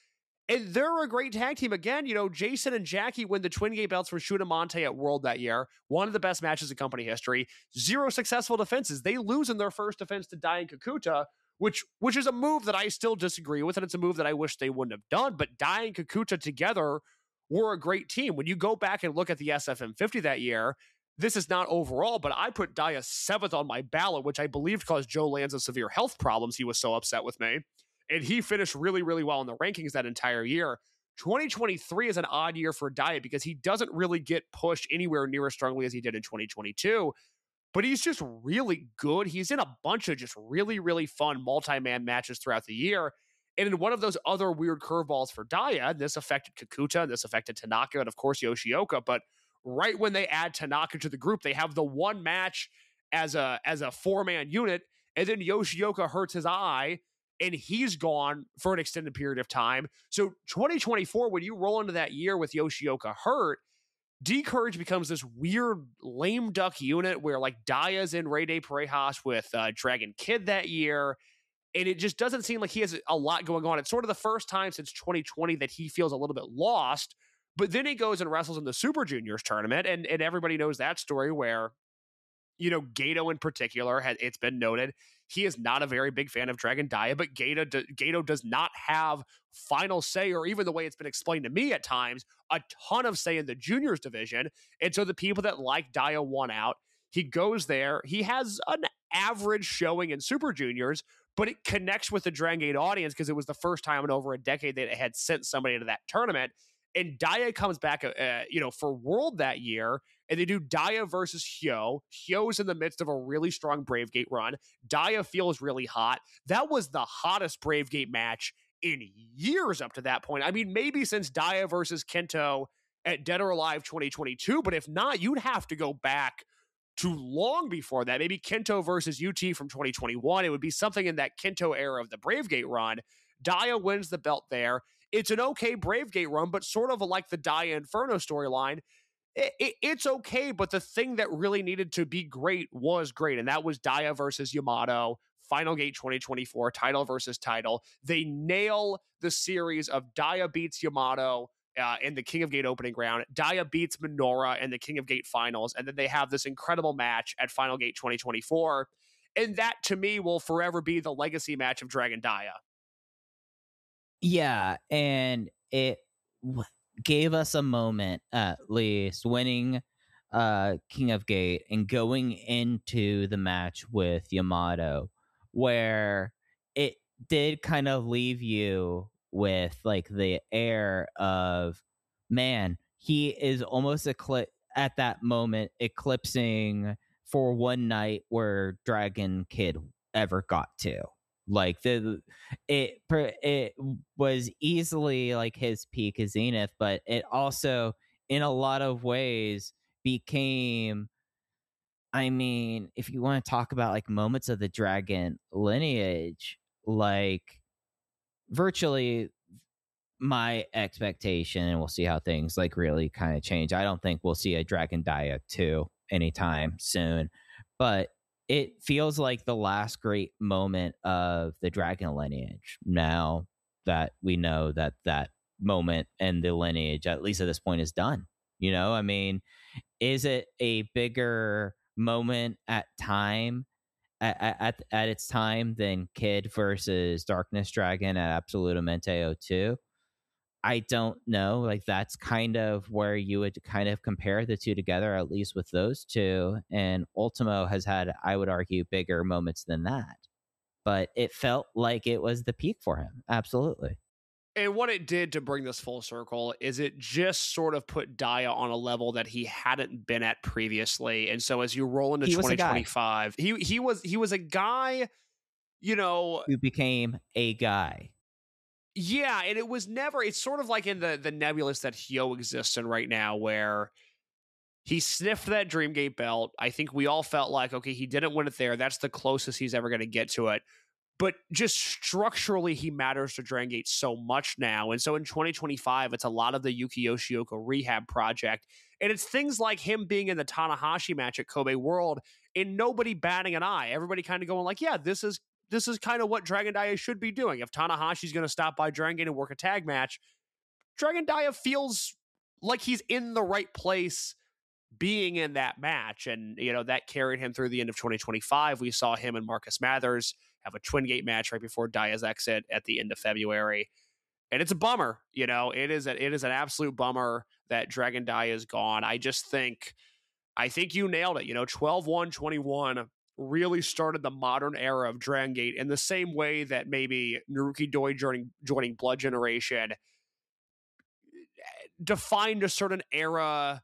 And they're a great tag team. Again, you know, Jason and Jackie win the Twin Gate belts from Shun and Monte at World that year. One of the best matches in company history. Zero successful defenses. They lose in their first defense to Dai and Kakuta, which which is a move that I still disagree with, and it's a move that I wish they wouldn't have done. But Dai and Kakuta together were a great team. When you go back and look at the S F M fifty that year, this is not overall, but I put Dai seventh on my ballot, which I believed caused Joe Lanza severe health problems. He was so upset with me. And he finished really, really well in the rankings that entire year. twenty twenty-three is an odd year for Dai because he doesn't really get pushed anywhere near as strongly as he did in twenty twenty-two. But he's just really good. He's in a bunch of just really, really fun multi-man matches throughout the year. And in one of those other weird curveballs for Dai, this affected Kakuta, and this affected Tanaka, and of course Yoshioka. But right when they add Tanaka to the group, they have the one match as a as a four-man unit, and then Yoshioka hurts his eye, and he's gone for an extended period of time. So twenty twenty-four, when you roll into that year with Yoshioka hurt, D-Courage becomes this weird lame duck unit where like Daya's in Rey de Parejas with uh, Dragon Kid that year, and it just doesn't seem like he has a lot going on. It's sort of the first time since twenty twenty that he feels a little bit lost, but then he goes and wrestles in the Super Juniors tournament, and, and everybody knows that story where, you know, Gato in particular, has, it's been noted, he is not a very big fan of Dragon Dia, but Gato, do, Gato does not have final say, or even the way it's been explained to me at times, a ton of say in the juniors division. And so the people that like Dia won out. He goes there. He has an average showing in Super Juniors, but it connects with the Dragon Gate audience because it was the first time in over a decade that it had sent somebody to that tournament. And Dia comes back, uh, you know, for World that year, and they do Dia versus Hyo. Hyo's in the midst of a really strong Brave Gate run. Dia feels really hot. That was the hottest Brave Gate match in years up to that point. I mean, maybe since Dia versus Kento at Dead or Alive twenty twenty-two, but if not, you'd have to go back to long before that. Maybe Kento versus U T from twenty twenty-one. It would be something in that Kento era of the Brave Gate run. Dia wins the belt there. It's an okay Brave Gate run, but sort of like the Dia Inferno storyline. It, it, it's okay, but the thing that really needed to be great was great, and that was Dia versus Yamato, Final Gate twenty twenty-four, title versus title. They nail the series of Dia beats Yamato uh, in the King of Gate opening round, Dia beats Minoura in the King of Gate finals, and then they have this incredible match at Final Gate twenty twenty-four, and that, to me, will forever be the legacy match of Dragon Dia. Yeah, and it w- gave us a moment, at least, winning uh, King of Gate and going into the match with Yamato, where it did kind of leave you with like the air of, man, he is almost eclip- at that moment eclipsing for one night where Dragon Kid ever got to. Like the it it was easily like his peak, his zenith, but it also in a lot of ways became, I mean, if you want to talk about like moments of the Dragon lineage, like virtually my expectation, and we'll see how things like really kind of change. I don't think we'll see a Dragon Dia two anytime soon, but it feels like the last great moment of the Dragon lineage. Now that we know that that moment and the lineage, at least at this point, is done. You know, I mean, is it a bigger moment at time at at, at its time than Kid versus Darkness Dragon at Absolutamente oh two? I don't know. Like, that's kind of where you would kind of compare the two together, at least with those two. And Ultimo has had, I would argue, bigger moments than that. But it felt like it was the peak for him. Absolutely. And what it did to bring this full circle is it just sort of put Dia on a level that he hadn't been at previously. And so as you roll into twenty twenty-five, he he was he was a guy, you know, who became a guy. Yeah, and it was never, it's sort of like in the, the nebulous that Hyo exists in right now, where he sniffed that Dreamgate belt. I think we all felt like, okay, he didn't win it there. That's the closest he's ever going to get to it. But just structurally, he matters to Dragon Gate so much now. And so in twenty twenty-five, it's a lot of the Yuki Yoshioka rehab project. And it's things like him being in the Tanahashi match at Kobe World and nobody batting an eye. Everybody kind of going like, yeah, this is This is kind of what Dragon Dia should be doing. If Tanahashi's going to stop by Dragon Gate and work a tag match, Dragon Dia feels like he's in the right place being in that match. And, you know, that carried him through the end of twenty twenty-five. We saw him and Marcus Mathers have a Twin Gate match right before Dia's exit at the end of February. And it's a bummer, you know, it is a, it is an absolute bummer that Dragon Dia is gone. I just think, I think you nailed it. You know, twelve one twenty-one really started the modern era of Dragon Gate in the same way that maybe Naruki Doi joining, joining Blood Generation defined a certain era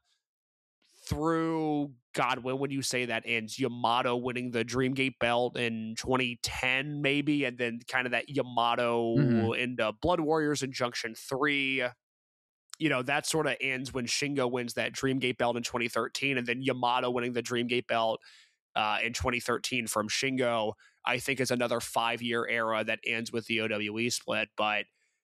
through, God, when would you say that ends? Yamato winning the Dreamgate belt in twenty ten, maybe, and then kind of that Yamato mm-hmm. into Blood Warriors in Junction three. You know, that sort of ends when Shingo wins that Dreamgate belt in twenty thirteen, and then Yamato winning the Dreamgate belt uh, in twenty thirteen from Shingo, I think is another five-year era that ends with the O W E split. But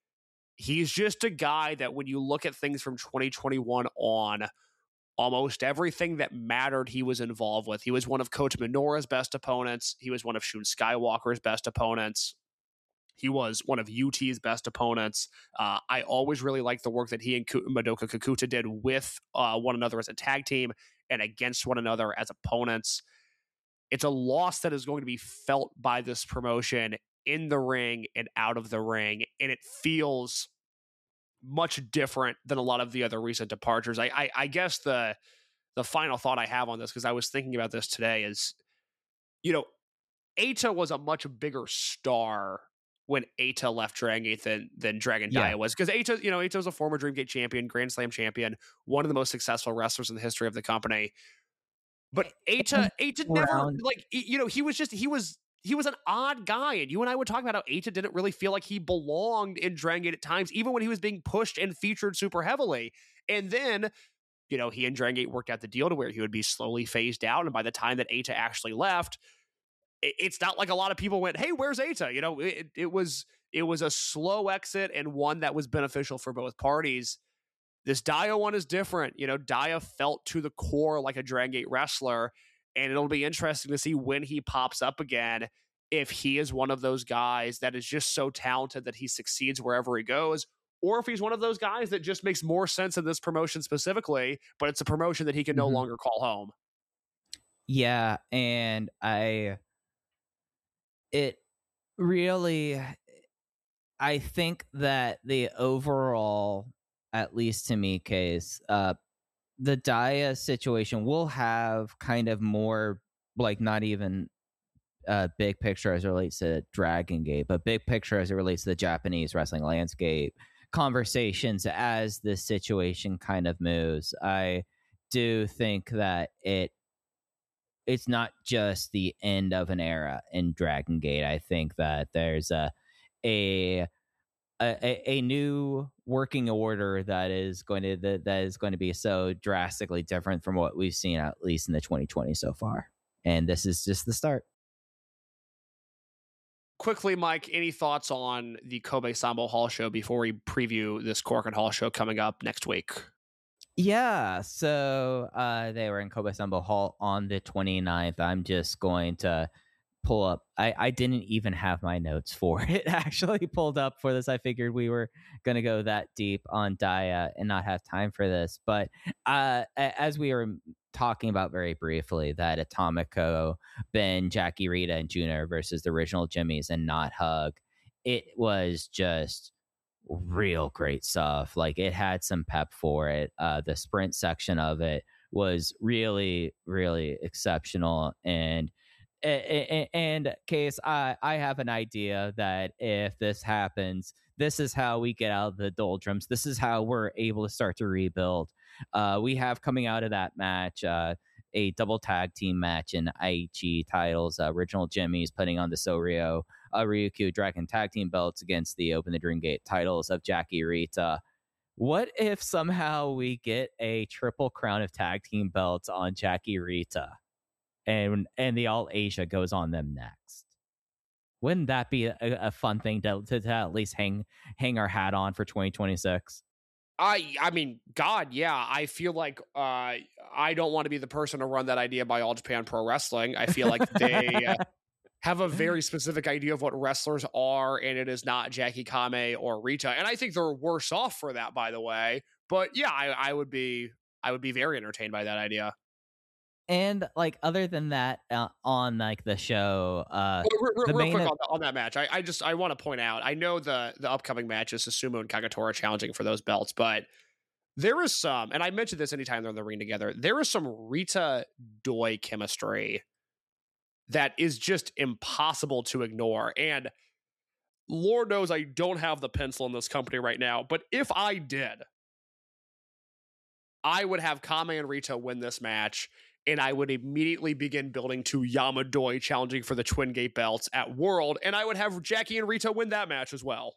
he's just a guy that when you look at things from twenty twenty-one on, almost everything that mattered he was involved with. He was one of Kota Minoura's best opponents. He was one of Shun Skywalker's best opponents. He was one of U T's best opponents. Uh, I always really liked the work that he and Madoka Kakuta did with uh, one another as a tag team and against one another as opponents. It's a loss that is going to be felt by this promotion in the ring and out of the ring, and it feels much different than a lot of the other recent departures. I, I, I guess the the final thought I have on this, because I was thinking about this today, is, you know, Eita was a much bigger star when Eita left Dragon Gate than, than Dragon Dia yeah. was. Because Eita, you know, Eita was a former Dreamgate champion, Grand Slam champion, one of the most successful wrestlers in the history of the company. But Eita, Eita never, like, you know, he was just, he was, he was an odd guy. And you and I would talk about how Eita didn't really feel like he belonged in Dragon Gate at times, even when he was being pushed and featured super heavily. And then, you know, he and Dragon Gate worked out the deal to where he would be slowly phased out. And by the time that Eita actually left, it's not like a lot of people went, hey, where's Eita? You know, it, it was it was a slow exit and one that was beneficial for both parties. This Dia one is different. You know, Dia felt to the core like a Dragon Gate wrestler, and it'll be interesting to see when he pops up again, if he is one of those guys that is just so talented that he succeeds wherever he goes, or if he's one of those guys that just makes more sense in this promotion specifically, but it's a promotion that he can no mm-hmm. longer call home. Yeah, and I... It really, I think that the overall, at least to me, case, uh, the Dia situation will have kind of more, like, not even uh, big picture as it relates to Dragon Gate, but big picture as it relates to the Japanese wrestling landscape conversations as this situation kind of moves. I do think that it it's not just the end of an era in Dragon Gate. I think that there's a a a, a new working order that is going to that, that is going to be so drastically different from what we've seen, at least in the twenty twenty so far. And this is just the start. Quickly, Mike, any thoughts on the Kobe Sambo Hall show before we preview this Korakuen Hall show coming up next week? Yeah, so uh, they were in Kobe Sambo Hall on the twenty-ninth. I'm just going to pull up. I, I didn't even have my notes for it actually pulled up for this. I figured we were going to go that deep on Dia and not have time for this. But uh, as we were talking about very briefly, that Atomico, Ben, Jackie Rita, and Junior versus the original Jimmys and Not Hug, it was just real great stuff. Like, it had some pep for it. Uh, the sprint section of it was really, really exceptional. And and, and Case, I, I have an idea that if this happens, this is how we get out of the doldrums. This is how we're able to start to rebuild. Uh, we have coming out of that match uh, a double tag team match in Aichi titles. Uh, original Jimmy's putting on the Soryo uh, Ryukyu Dragon tag team belts against the Open the Dream Gate titles of Jackie Rita. What if somehow we get a triple crown of tag team belts on Jackie Rita, and and the All Asia goes on them next? Wouldn't that be a, a fun thing to, to to at least hang hang our hat on for twenty twenty-six? I I mean, God, yeah. I feel like uh, I don't want to be the person to run that idea by All Japan Pro Wrestling. I feel like they uh, have a very specific idea of what wrestlers are, and it is not Jackie Kame or Rita. And I think they're worse off for that, by the way. But yeah, I, I would be I would be very entertained by that idea. And like other than that, uh, on like the show, uh, well, real, the real main quick of- on, the, on that match, I, I just I want to point out, I know the the upcoming match is Susumu and Kagetora challenging for those belts, but there is some, and I mentioned this anytime they're in the ring together, there is some Rita Doi chemistry that is just impossible to ignore. And Lord knows I don't have the pencil in this company right now, but if I did, I would have Kame and Rita win this match, and I would immediately begin building to Yama Doi challenging for the Twin Gate belts at World, and I would have Jackie and Rita win that match as well.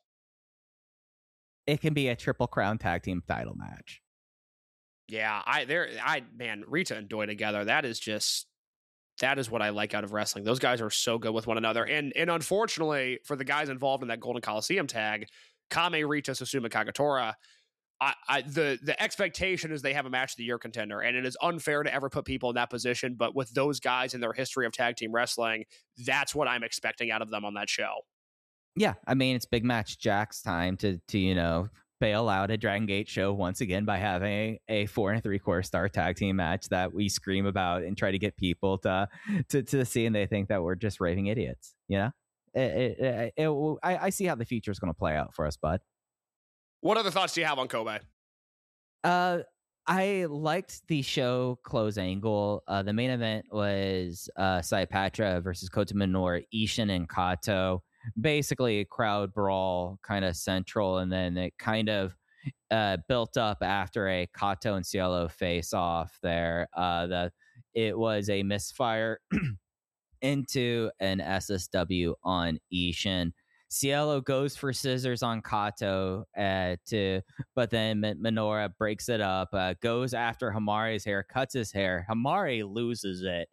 It can be a Triple Crown tag team title match. Yeah, I there I man, Rita and Doi together, that is just that is what I like out of wrestling. Those guys are so good with one another. And and unfortunately for the guys involved in that Golden Coliseum tag, Kame, Rita, Susumu, Kagetora, I, I the the expectation is they have a match of the year contender, and it is unfair to ever put people in that position. But with those guys and their history of tag team wrestling, that's what I'm expecting out of them on that show. Yeah, I mean, it's big match Jack's time to to you know bail out a Dragon Gate show once again by having a, a four and three quarter star tag team match that we scream about and try to get people to to to see, and they think that we're just raving idiots. You know, it, it, it, it, I, I see how the future is going to play out for us, bud. What other thoughts do you have on Kobe? Uh, I liked the show close angle. Uh, the main event was uh, Saipatra versus Kota Minoura, Ishin and Kato. Basically a crowd brawl, kind of central, and then it kind of uh, built up after a Kato and Cielo face off there. Uh, the it was a misfire into an S S W on Ishin. Cielo goes for scissors on Kato, uh, to, but then M- Minoura breaks it up, uh, goes after Hamare's hair, cuts his hair. Hamare loses it,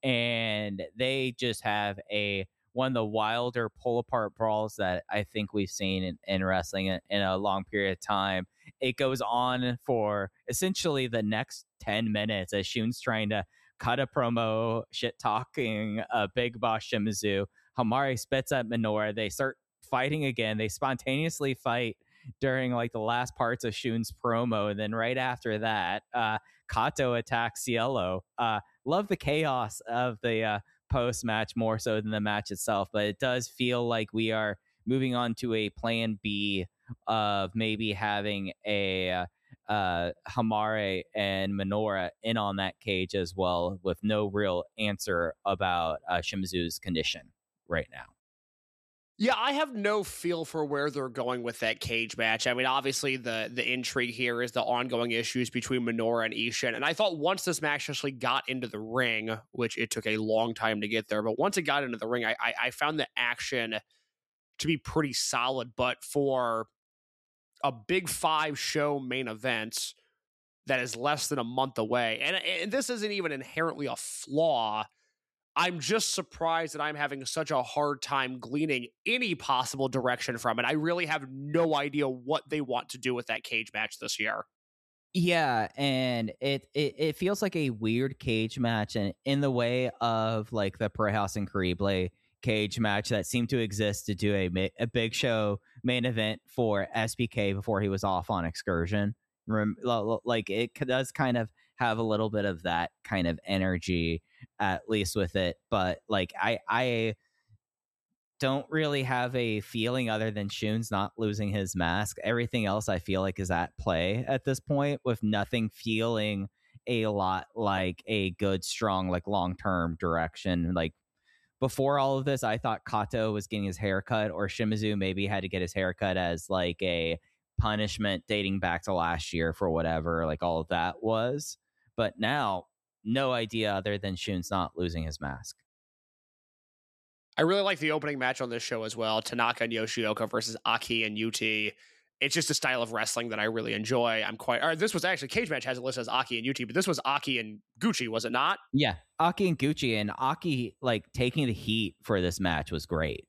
and they just have a one of the wilder pull-apart brawls that I think we've seen in, in wrestling in, in a long period of time. It goes on for essentially the next ten minutes as Shun's trying to cut a promo, shit-talking uh, Big Boss Shimizu. Hamare spits at Minoura. They start fighting again. They spontaneously fight during like the last parts of Shun's promo, and then right after that, uh, Kato attacks Cielo. Uh, love the chaos of the uh, post-match more so than the match itself, but it does feel like we are moving on to a plan B of maybe having a uh, uh, Hamare and Minoura in on that cage as well, with no real answer about uh, Shimizu's condition right now. Yeah, I have no feel for where they're going with that cage match. I mean, obviously the the intrigue here is the ongoing issues between Minoura and Ishin. And I thought once this match actually got into the ring, which it took a long time to get there, but once it got into the ring, I, I, I found the action to be pretty solid. But for a big five show main event that is less than a month away, and, and this isn't even inherently a flaw, I'm just surprised that I'm having such a hard time gleaning any possible direction from it. I really have no idea what they want to do with that cage match this year. Yeah, and it, it it feels like a weird cage match, and in the way of like the Parahouse and Karible cage match that seemed to exist to do a a big show main event for S B K before he was off on excursion. Like it does kind of have a little bit of that kind of energy, at least with it, but like I I don't really have a feeling other than Shun's not losing his mask. Everything else I feel like is at play at this point, with nothing feeling a lot like a good, strong, like long-term direction. Like before all of this, I thought Kato was getting his haircut, or Shimizu maybe had to get his haircut as like a punishment dating back to last year for whatever like all of that was. But now, no idea other than Shun's not losing his mask. I really like the opening match on this show as well. Tanaka and Yoshioka versus Aki and Yuti. It's just a style of wrestling that I really enjoy. I'm quite. Or this was actually cage match has it listed as Aki and Yuti, but this was Aki and Gucci, was it not? Yeah, Aki and Gucci, and Aki like taking the heat for this match was great.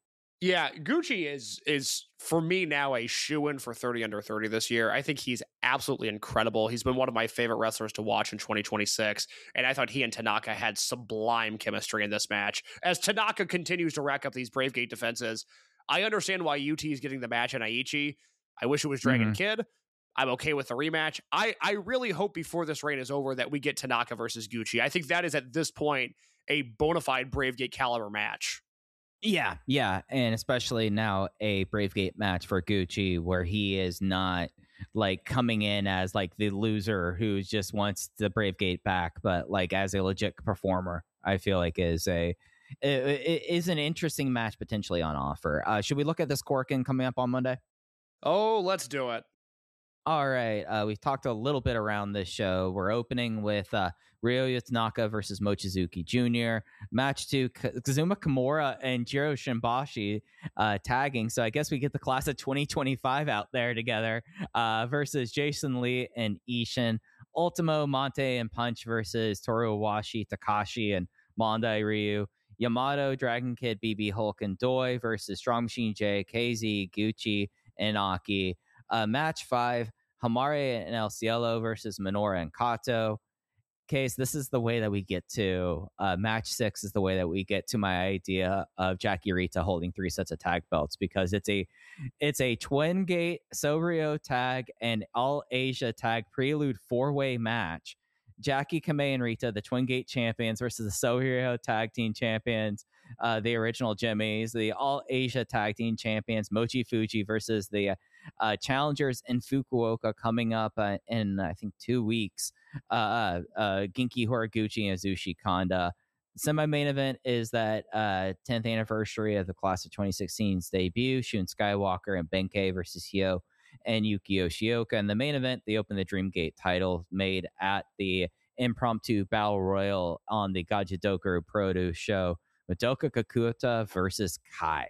Yeah, Gucci is is for me now a shoo-in for thirty under thirty this year. I think he's absolutely incredible. He's been one of my favorite wrestlers to watch in twenty twenty-six, and I thought he and Tanaka had sublime chemistry in this match. As Tanaka continues to rack up these Bravegate defenses, I understand why U T is getting the match in Aichi. I wish it was Dragon Mhm. Kid. I'm okay with the rematch. I, I really hope before this reign is over that we get Tanaka versus Gucci. I think that is at this point a bona fide Bravegate caliber match. Yeah, yeah, and especially now a Bravegate match for Gucci where he is not like coming in as like the loser who just wants the Bravegate back, but like as a legit performer. I feel like is a i- i- is an interesting match potentially on offer. Uh, should we look at this Corkin coming up on Monday? Oh, let's do it. All right. Uh, we've talked a little bit around this show. We're opening with uh, Ryoya Tanaka versus Mochizuki Junior Match two, K- Kazuma Kimura and Jiro Shimbashi uh, tagging. So I guess we get the class of twenty twenty-five out there together uh, versus Jason Lee and Ishin. Ultimo, Monte, and Punch versus Toru Iwashi, Takashi, and Mondai Ryu. Yamato, Dragon Kid, B B Hulk, and Doi versus Strong Machine J, K Z, Gucci, and Aki. Uh, match five, Hamare and El Cielo versus Minoru and Kato. Case, this is the way that we get to uh, match six is the way that we get to my idea of Jackie Rita holding three sets of tag belts, because it's a it's a twin gate Sobrio tag and all Asia tag prelude four-way match. Jackie, Kamei, and Rita, the twin gate champions, versus the Sobrio tag team champions, uh, the original Jimmies, the all Asia tag team champions, Mochi Fuji versus the uh, challengers in Fukuoka coming up uh, in I think two weeks. Uh, uh, Genki Horiguchi and Azushi Kanda. Semi-main event is that uh, tenth anniversary of the class of twenty sixteen's debut, Shun Skywalker and Benkei versus Hyo and Yuki Yoshioka. And the main event, they open the Dreamgate title made at the impromptu battle royal on the Gajidoku Produce show. Madoka Kakuta versus Kai.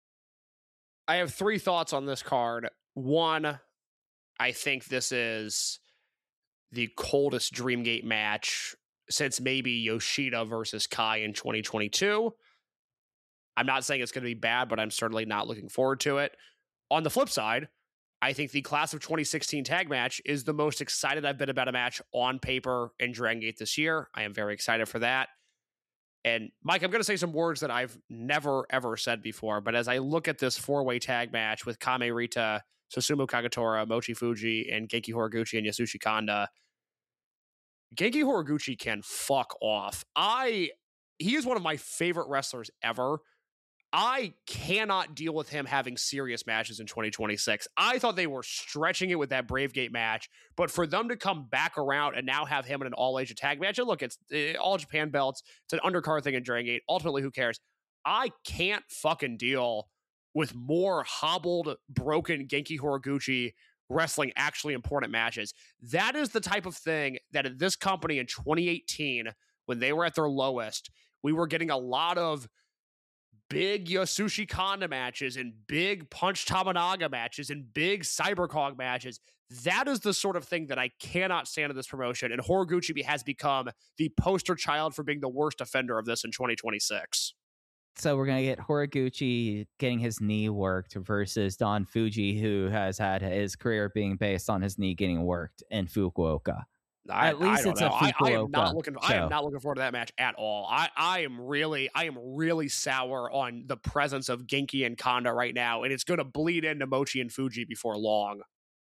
I have three thoughts on this card. One, I think this is the coldest Dreamgate match since maybe Yoshida versus Kai in twenty twenty-two. I'm not saying it's going to be bad, but I'm certainly not looking forward to it. On the flip side, I think the class of twenty sixteen tag match is the most excited I've been about a match on paper in Dragon Gate this year. I am very excited for that. And Mike, I'm going to say some words that I've never, ever said before, but as I look at this four-way tag match with Kame Rita, Susumu Kagatora, Mochi Fuji, and Genki Horiguchi and Yasushi Kanda, Genki Horiguchi can fuck off. I, he is one of my favorite wrestlers ever. I cannot deal with him having serious matches in twenty twenty-six. I thought they were stretching it with that Bravegate match, but for them to come back around and now have him in an all-Asia tag match, and look, it's uh, all Japan belts, it's an undercard thing in Dragon Gate. Ultimately, who cares? I can't fucking deal with more hobbled, broken Genki Horiguchi wrestling actually important matches. That is the type of thing that at this company in twenty eighteen, when they were at their lowest, we were getting a lot of big Yasushi Kanda matches and big Punch Tamanaga matches and big Cybercog matches. That is the sort of thing that I cannot stand in this promotion. And Horiguchi has become the poster child for being the worst offender of this in twenty twenty-six. So we're going to get Horiguchi getting his knee worked versus Don Fuji, who has had his career being based on his knee getting worked in Fukuoka. I, At least I it's know. a I, I am Fukuoka not looking. I am show. not looking forward to that match at all. I, I am really, I am really sour on the presence of Genki and Kanda right now, and it's going to bleed into Mochi and Fuji before long.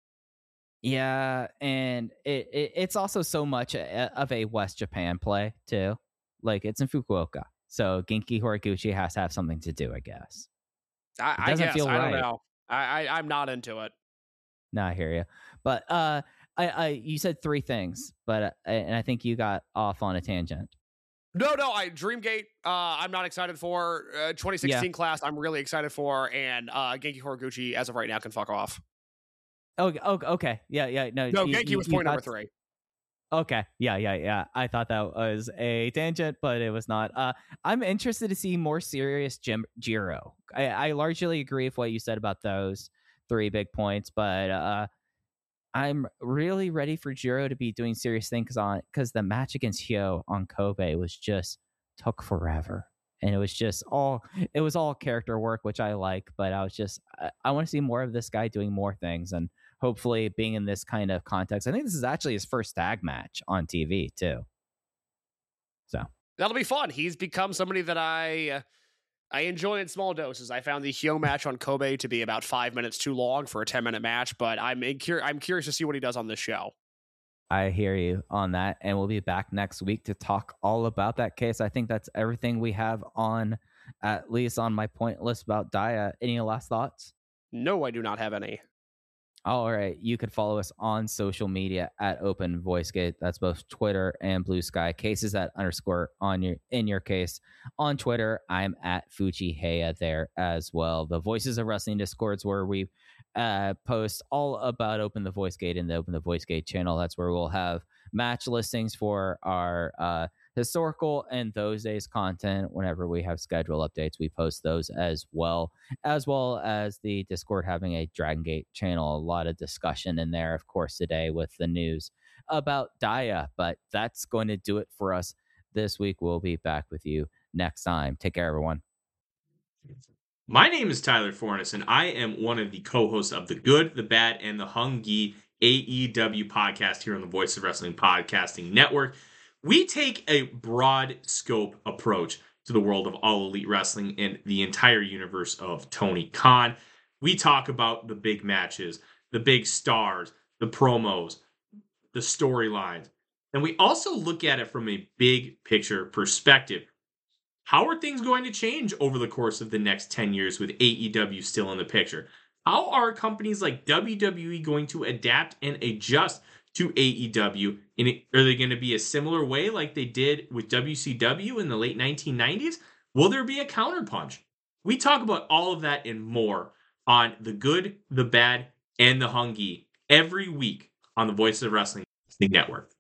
Yeah, and it, it it's also so much a, of a West Japan play too. Like it's in Fukuoka, so Genki Horiguchi has to have something to do, I guess. I, It doesn't I guess, feel I right. don't know. I, I I'm not into it. No, I hear you. But uh, I, I you said three things, but uh, and I think you got off on a tangent. No, no, I Dreamgate. Uh, I'm not excited for uh, twenty sixteen Yeah. class. I'm really excited for, and uh, Genki Horiguchi as of right now can fuck off. Oh, oh okay, yeah, yeah. No, No, you- Genki you- was you point number got- three. Okay, yeah, yeah, yeah. I thought that was a tangent, but it was not. Uh, I'm interested to see more serious Jim Jiro. I, I largely agree with what you said about those three big points, but uh, I'm really ready for Jiro to be doing serious things on because the match against Hyo on Kobe was just took forever. And it was just all it was all character work, which I like, but I was just I, I want to see more of this guy doing more things, and hopefully being in this kind of context. I think this is actually his first tag match on T V too. So that'll be fun. He's become somebody that I uh, I enjoy in small doses. I found the Hyo match on Kobe to be about five minutes too long for a ten minute match, but I'm cur- I'm curious to see what he does on this show. I hear you on that, and we'll be back next week to talk all about that case. I think that's everything we have on, at least on my point list about Dia. Any last thoughts? No, I do not have any. All right. You could follow us on social media at Open VoiceGate. That's both Twitter and Blue Sky. Cases at underscore on your in your case. On Twitter, I'm at Fuji Heya there as well. The Voices of Wrestling Discords where we uh, post all about Open the VoiceGate in the Open the VoiceGate channel. That's where we'll have match listings for our uh, historical and those days content. Whenever we have schedule updates, we post those as well, as well as the Discord having a Dragon Gate channel. A lot of discussion in there, of course, today with the news about Dia. But that's going to do it for us this week. We'll be back with you next time. Take care, everyone. My name is Tyler Fornes, and I am one of the co-hosts of the Good, the Bad, and the Hungy A E W podcast here on the Voice of Wrestling Podcasting Network. We take a broad scope approach to the world of All Elite Wrestling and the entire universe of Tony Khan. We talk about the big matches, the big stars, the promos, the storylines, and we also look at it from a big picture perspective. How are things going to change over the course of the next ten years with A E W still in the picture? How are companies like W W E going to adapt and adjust to A E W? In it, are they going to be a similar way like they did with W C W in the late nineteen nineties? Will there be a counterpunch? We talk about all of that and more on The Good, the Bad, and the Hungy every week on the Voice of Wrestling Network.